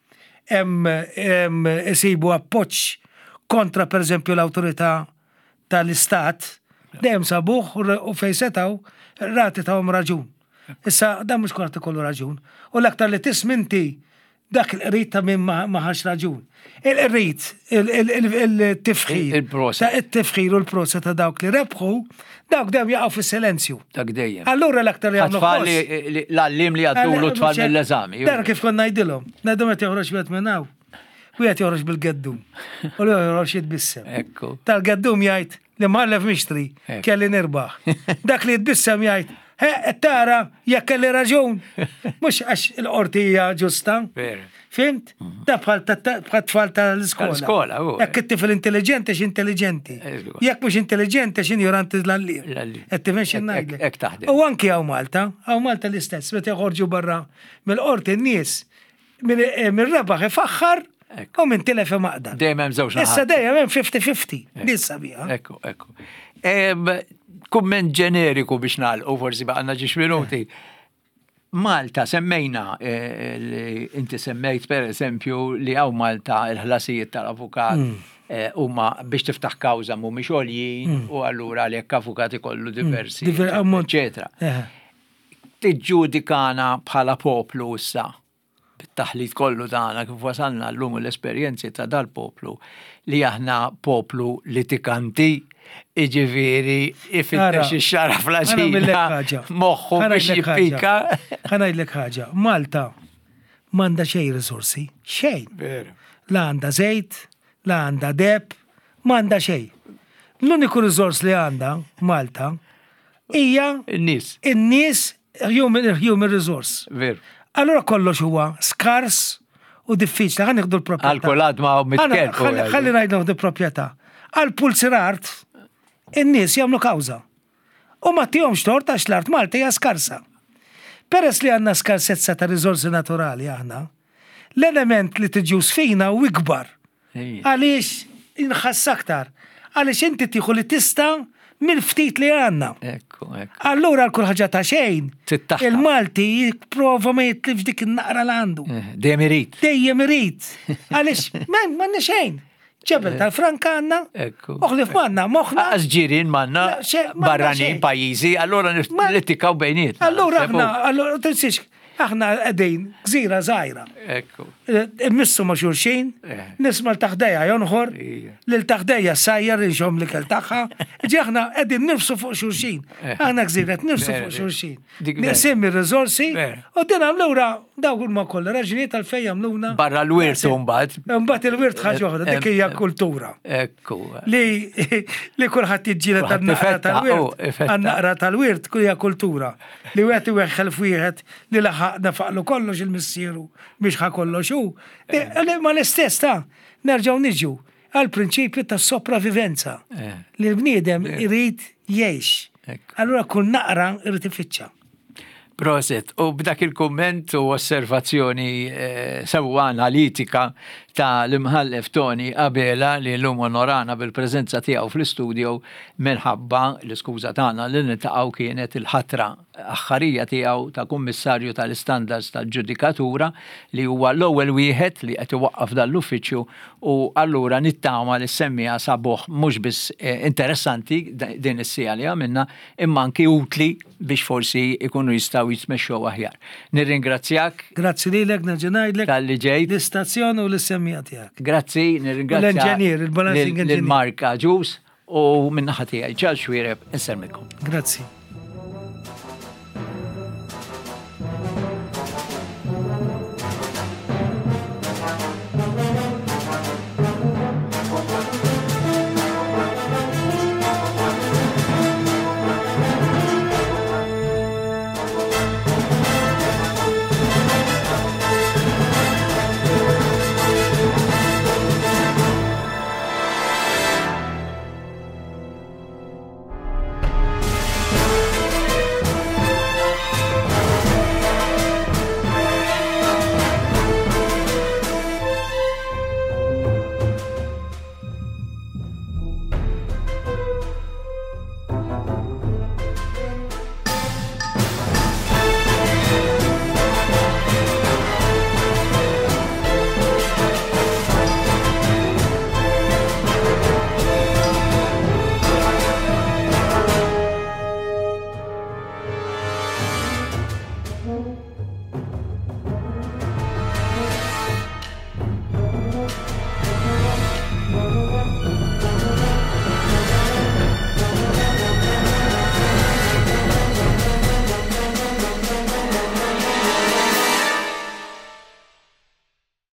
Speaker 2: hemm isibu appoġġ kontra pereżempju l-awtorità tal-istat, dejjem sabuh u fejn setgħu rati tagħhom raġun. Issa dan mhux kont ikollu raġun. U l-aktar li tisminti dak il-qrid ta' minn ma ħax raġun. Il-qrid, il-tifħir, il-tifħir u l-prosa ta' dawk li rebħu, dawk dejjem jaqgħu fis-silenzju.
Speaker 1: Dak dejjem.
Speaker 2: Allura l-aktar li jagħmlu
Speaker 1: tfal l-għallim li għaddulu tfal mill-eżami.
Speaker 2: Dan kif kont ngħidilhom, ngħidhom qed joħroġ wieħed minn hawn. Wieħed joħroġ bil-geddum. U li joħroġ jitbissem.
Speaker 1: Ekku.
Speaker 2: Tal-geddum jgħid li mħallef mixtri kelli nirbaħ. Dak li jitbissem jgħid tara jekk kelli raġun. Mhux għax il-qorti hija ġusta. Fimt? Da bħal tfal tal-iskola.
Speaker 1: Skola,
Speaker 2: jekk it-tifel intelligenti x'intelligenti. Jekk mhux intelligenti x'injoranti l-għallim. Qed tifhem x'ingħidlek.
Speaker 1: Hekk taħdem.
Speaker 2: U anke hawn Malta, hawn Malta l-istess, meta joħorġu barra mill-qorti n-nies mir-rebaħ ifaħħar u minn tilef maqdar.
Speaker 1: Dejjem hemm żewġ naħat.
Speaker 2: Issa dejjem hemm fifty fifty. Nissa biha.
Speaker 1: Ekku, ekku. Kumment ġeneriku biex nagħlqu forsi baqgħna ġiex minuti. Malta semmejna, inti semmejt per eżempju li hawn Malta il-ħlasijiet tal-avukat huma biex tiftaħ kawża mhumiex għoljin u allura li jekk avukat ikollu diversi, eċetera. Tiġġudikana bħala poplu issa bit-taħlit kollu tagħna kif wasalna llum l-esperjenzi ta' dal-poplu li aħna poplu litikanti. Iġifieri ifittex ix-xara fl-aġina moħħu biex jippika.
Speaker 2: Ħa ngħidlek ħaġa, Malta m'għandha xejn risorsi, xejn. La għandha żejt, la għandha deb, m'għandha xejn. L-uniku riżors li għandha Malta hija
Speaker 1: in-nies.
Speaker 2: In-nies human resource.
Speaker 1: Veru.
Speaker 2: Allura kollox huwa skars u diffiċli ħa nieħdu l-proprjetà.
Speaker 1: Għal-kulad ma' mitkelb.
Speaker 2: Ħalli ngħidu l-proprjetà. Għal-pulsir art in-nies jagħmlu kawża. U ma tihomx tort għax l-art Malta hija skarsa. Peress li għandna skarsezza ta' riżorsi naturali aħna, l-element li tiġus fina u ikbar. Għaliex inħass aktar. Għaliex inti tieħu li tista' mill-ftit li għandna.
Speaker 1: Ekku, ekku.
Speaker 2: Allura l-kull ħaġa ta' xejn. Il-Malti jipprova ma jitlifx dik in-naqra l għandu.
Speaker 1: Dejjem irid.
Speaker 2: Dejjem irid. Għaliex m'għandna xejn. ċebel tal-Franka għanna, uħlif manna, moħna.
Speaker 1: Għaz ġirin manna, barranin pajizi, allora nittikaw bejniet.
Speaker 2: Allora għna, allora tinsiex, Aħna qegħdin gżira żgħira.
Speaker 1: Ekku.
Speaker 2: Immissu ma' xulxin, nisma' l-taħdejja jonħor, l-taħdejja sajjar inxom li kell tagħha, ġi aħna qegħdin nifsu fuq xulxin. Aħna gżira nifsu fuq xulxin. Niqsim ir-riżorsi u din għamlura dawk huma kollha raġunijiet għalfejn jagħmluna.
Speaker 1: Barra l-wirt mbagħad.
Speaker 2: Mbagħad il-wirt ħaġa oħra, dik hija kultura.
Speaker 1: Ekku.
Speaker 2: Li li kulħadd jiġġieled tan-naqra tal-wirt. Għan-naqra tal-wirt kull hija kultura. Li wieħed iweħħel f'wieħed li laħaq nafaqlu kollox il-missieru biex ħa kollox hu. Ma l-istess ta' nerġgħu niġu għall-prinċipju tas-sopravivenza li l-bniedem irid jgħix. Allura kull naqra irid ifittxa.
Speaker 1: Proset, u b'dak il-komment u osservazzjoni sewwa analitika ta' l-imħallef Tony Abela li l-lum onorana bil-prezenza tiegħu fl-istudio minħabba l-iskuża tagħna li niltaqgħu kienet il-ħatra aħħarija tiegħu ta' kummissarju tal-istandards tal-ġudikatura li huwa l-ewwel wieħed li qed iwaqqaf dan l-uffiċċju u allura nittama li semmija sabuħ mhux biss interessanti din is-sija li għamilna imma anki utli biex forsi ikunu jistgħu jitmexxew aħjar. Nirringrazzjak.
Speaker 2: Grazzi lilek nerġa' ngħidlek.
Speaker 1: Tal-li ġejt.
Speaker 2: L-istazzjon u l-semmija tiegħek.
Speaker 1: Grazzi, nirringrazzjak.
Speaker 2: L-enġenier, il-balancing engineer.
Speaker 1: Lil-Marka Ġus u minnaħa tiegħi ġal xwiereb insemmilkom.
Speaker 2: Grazzi.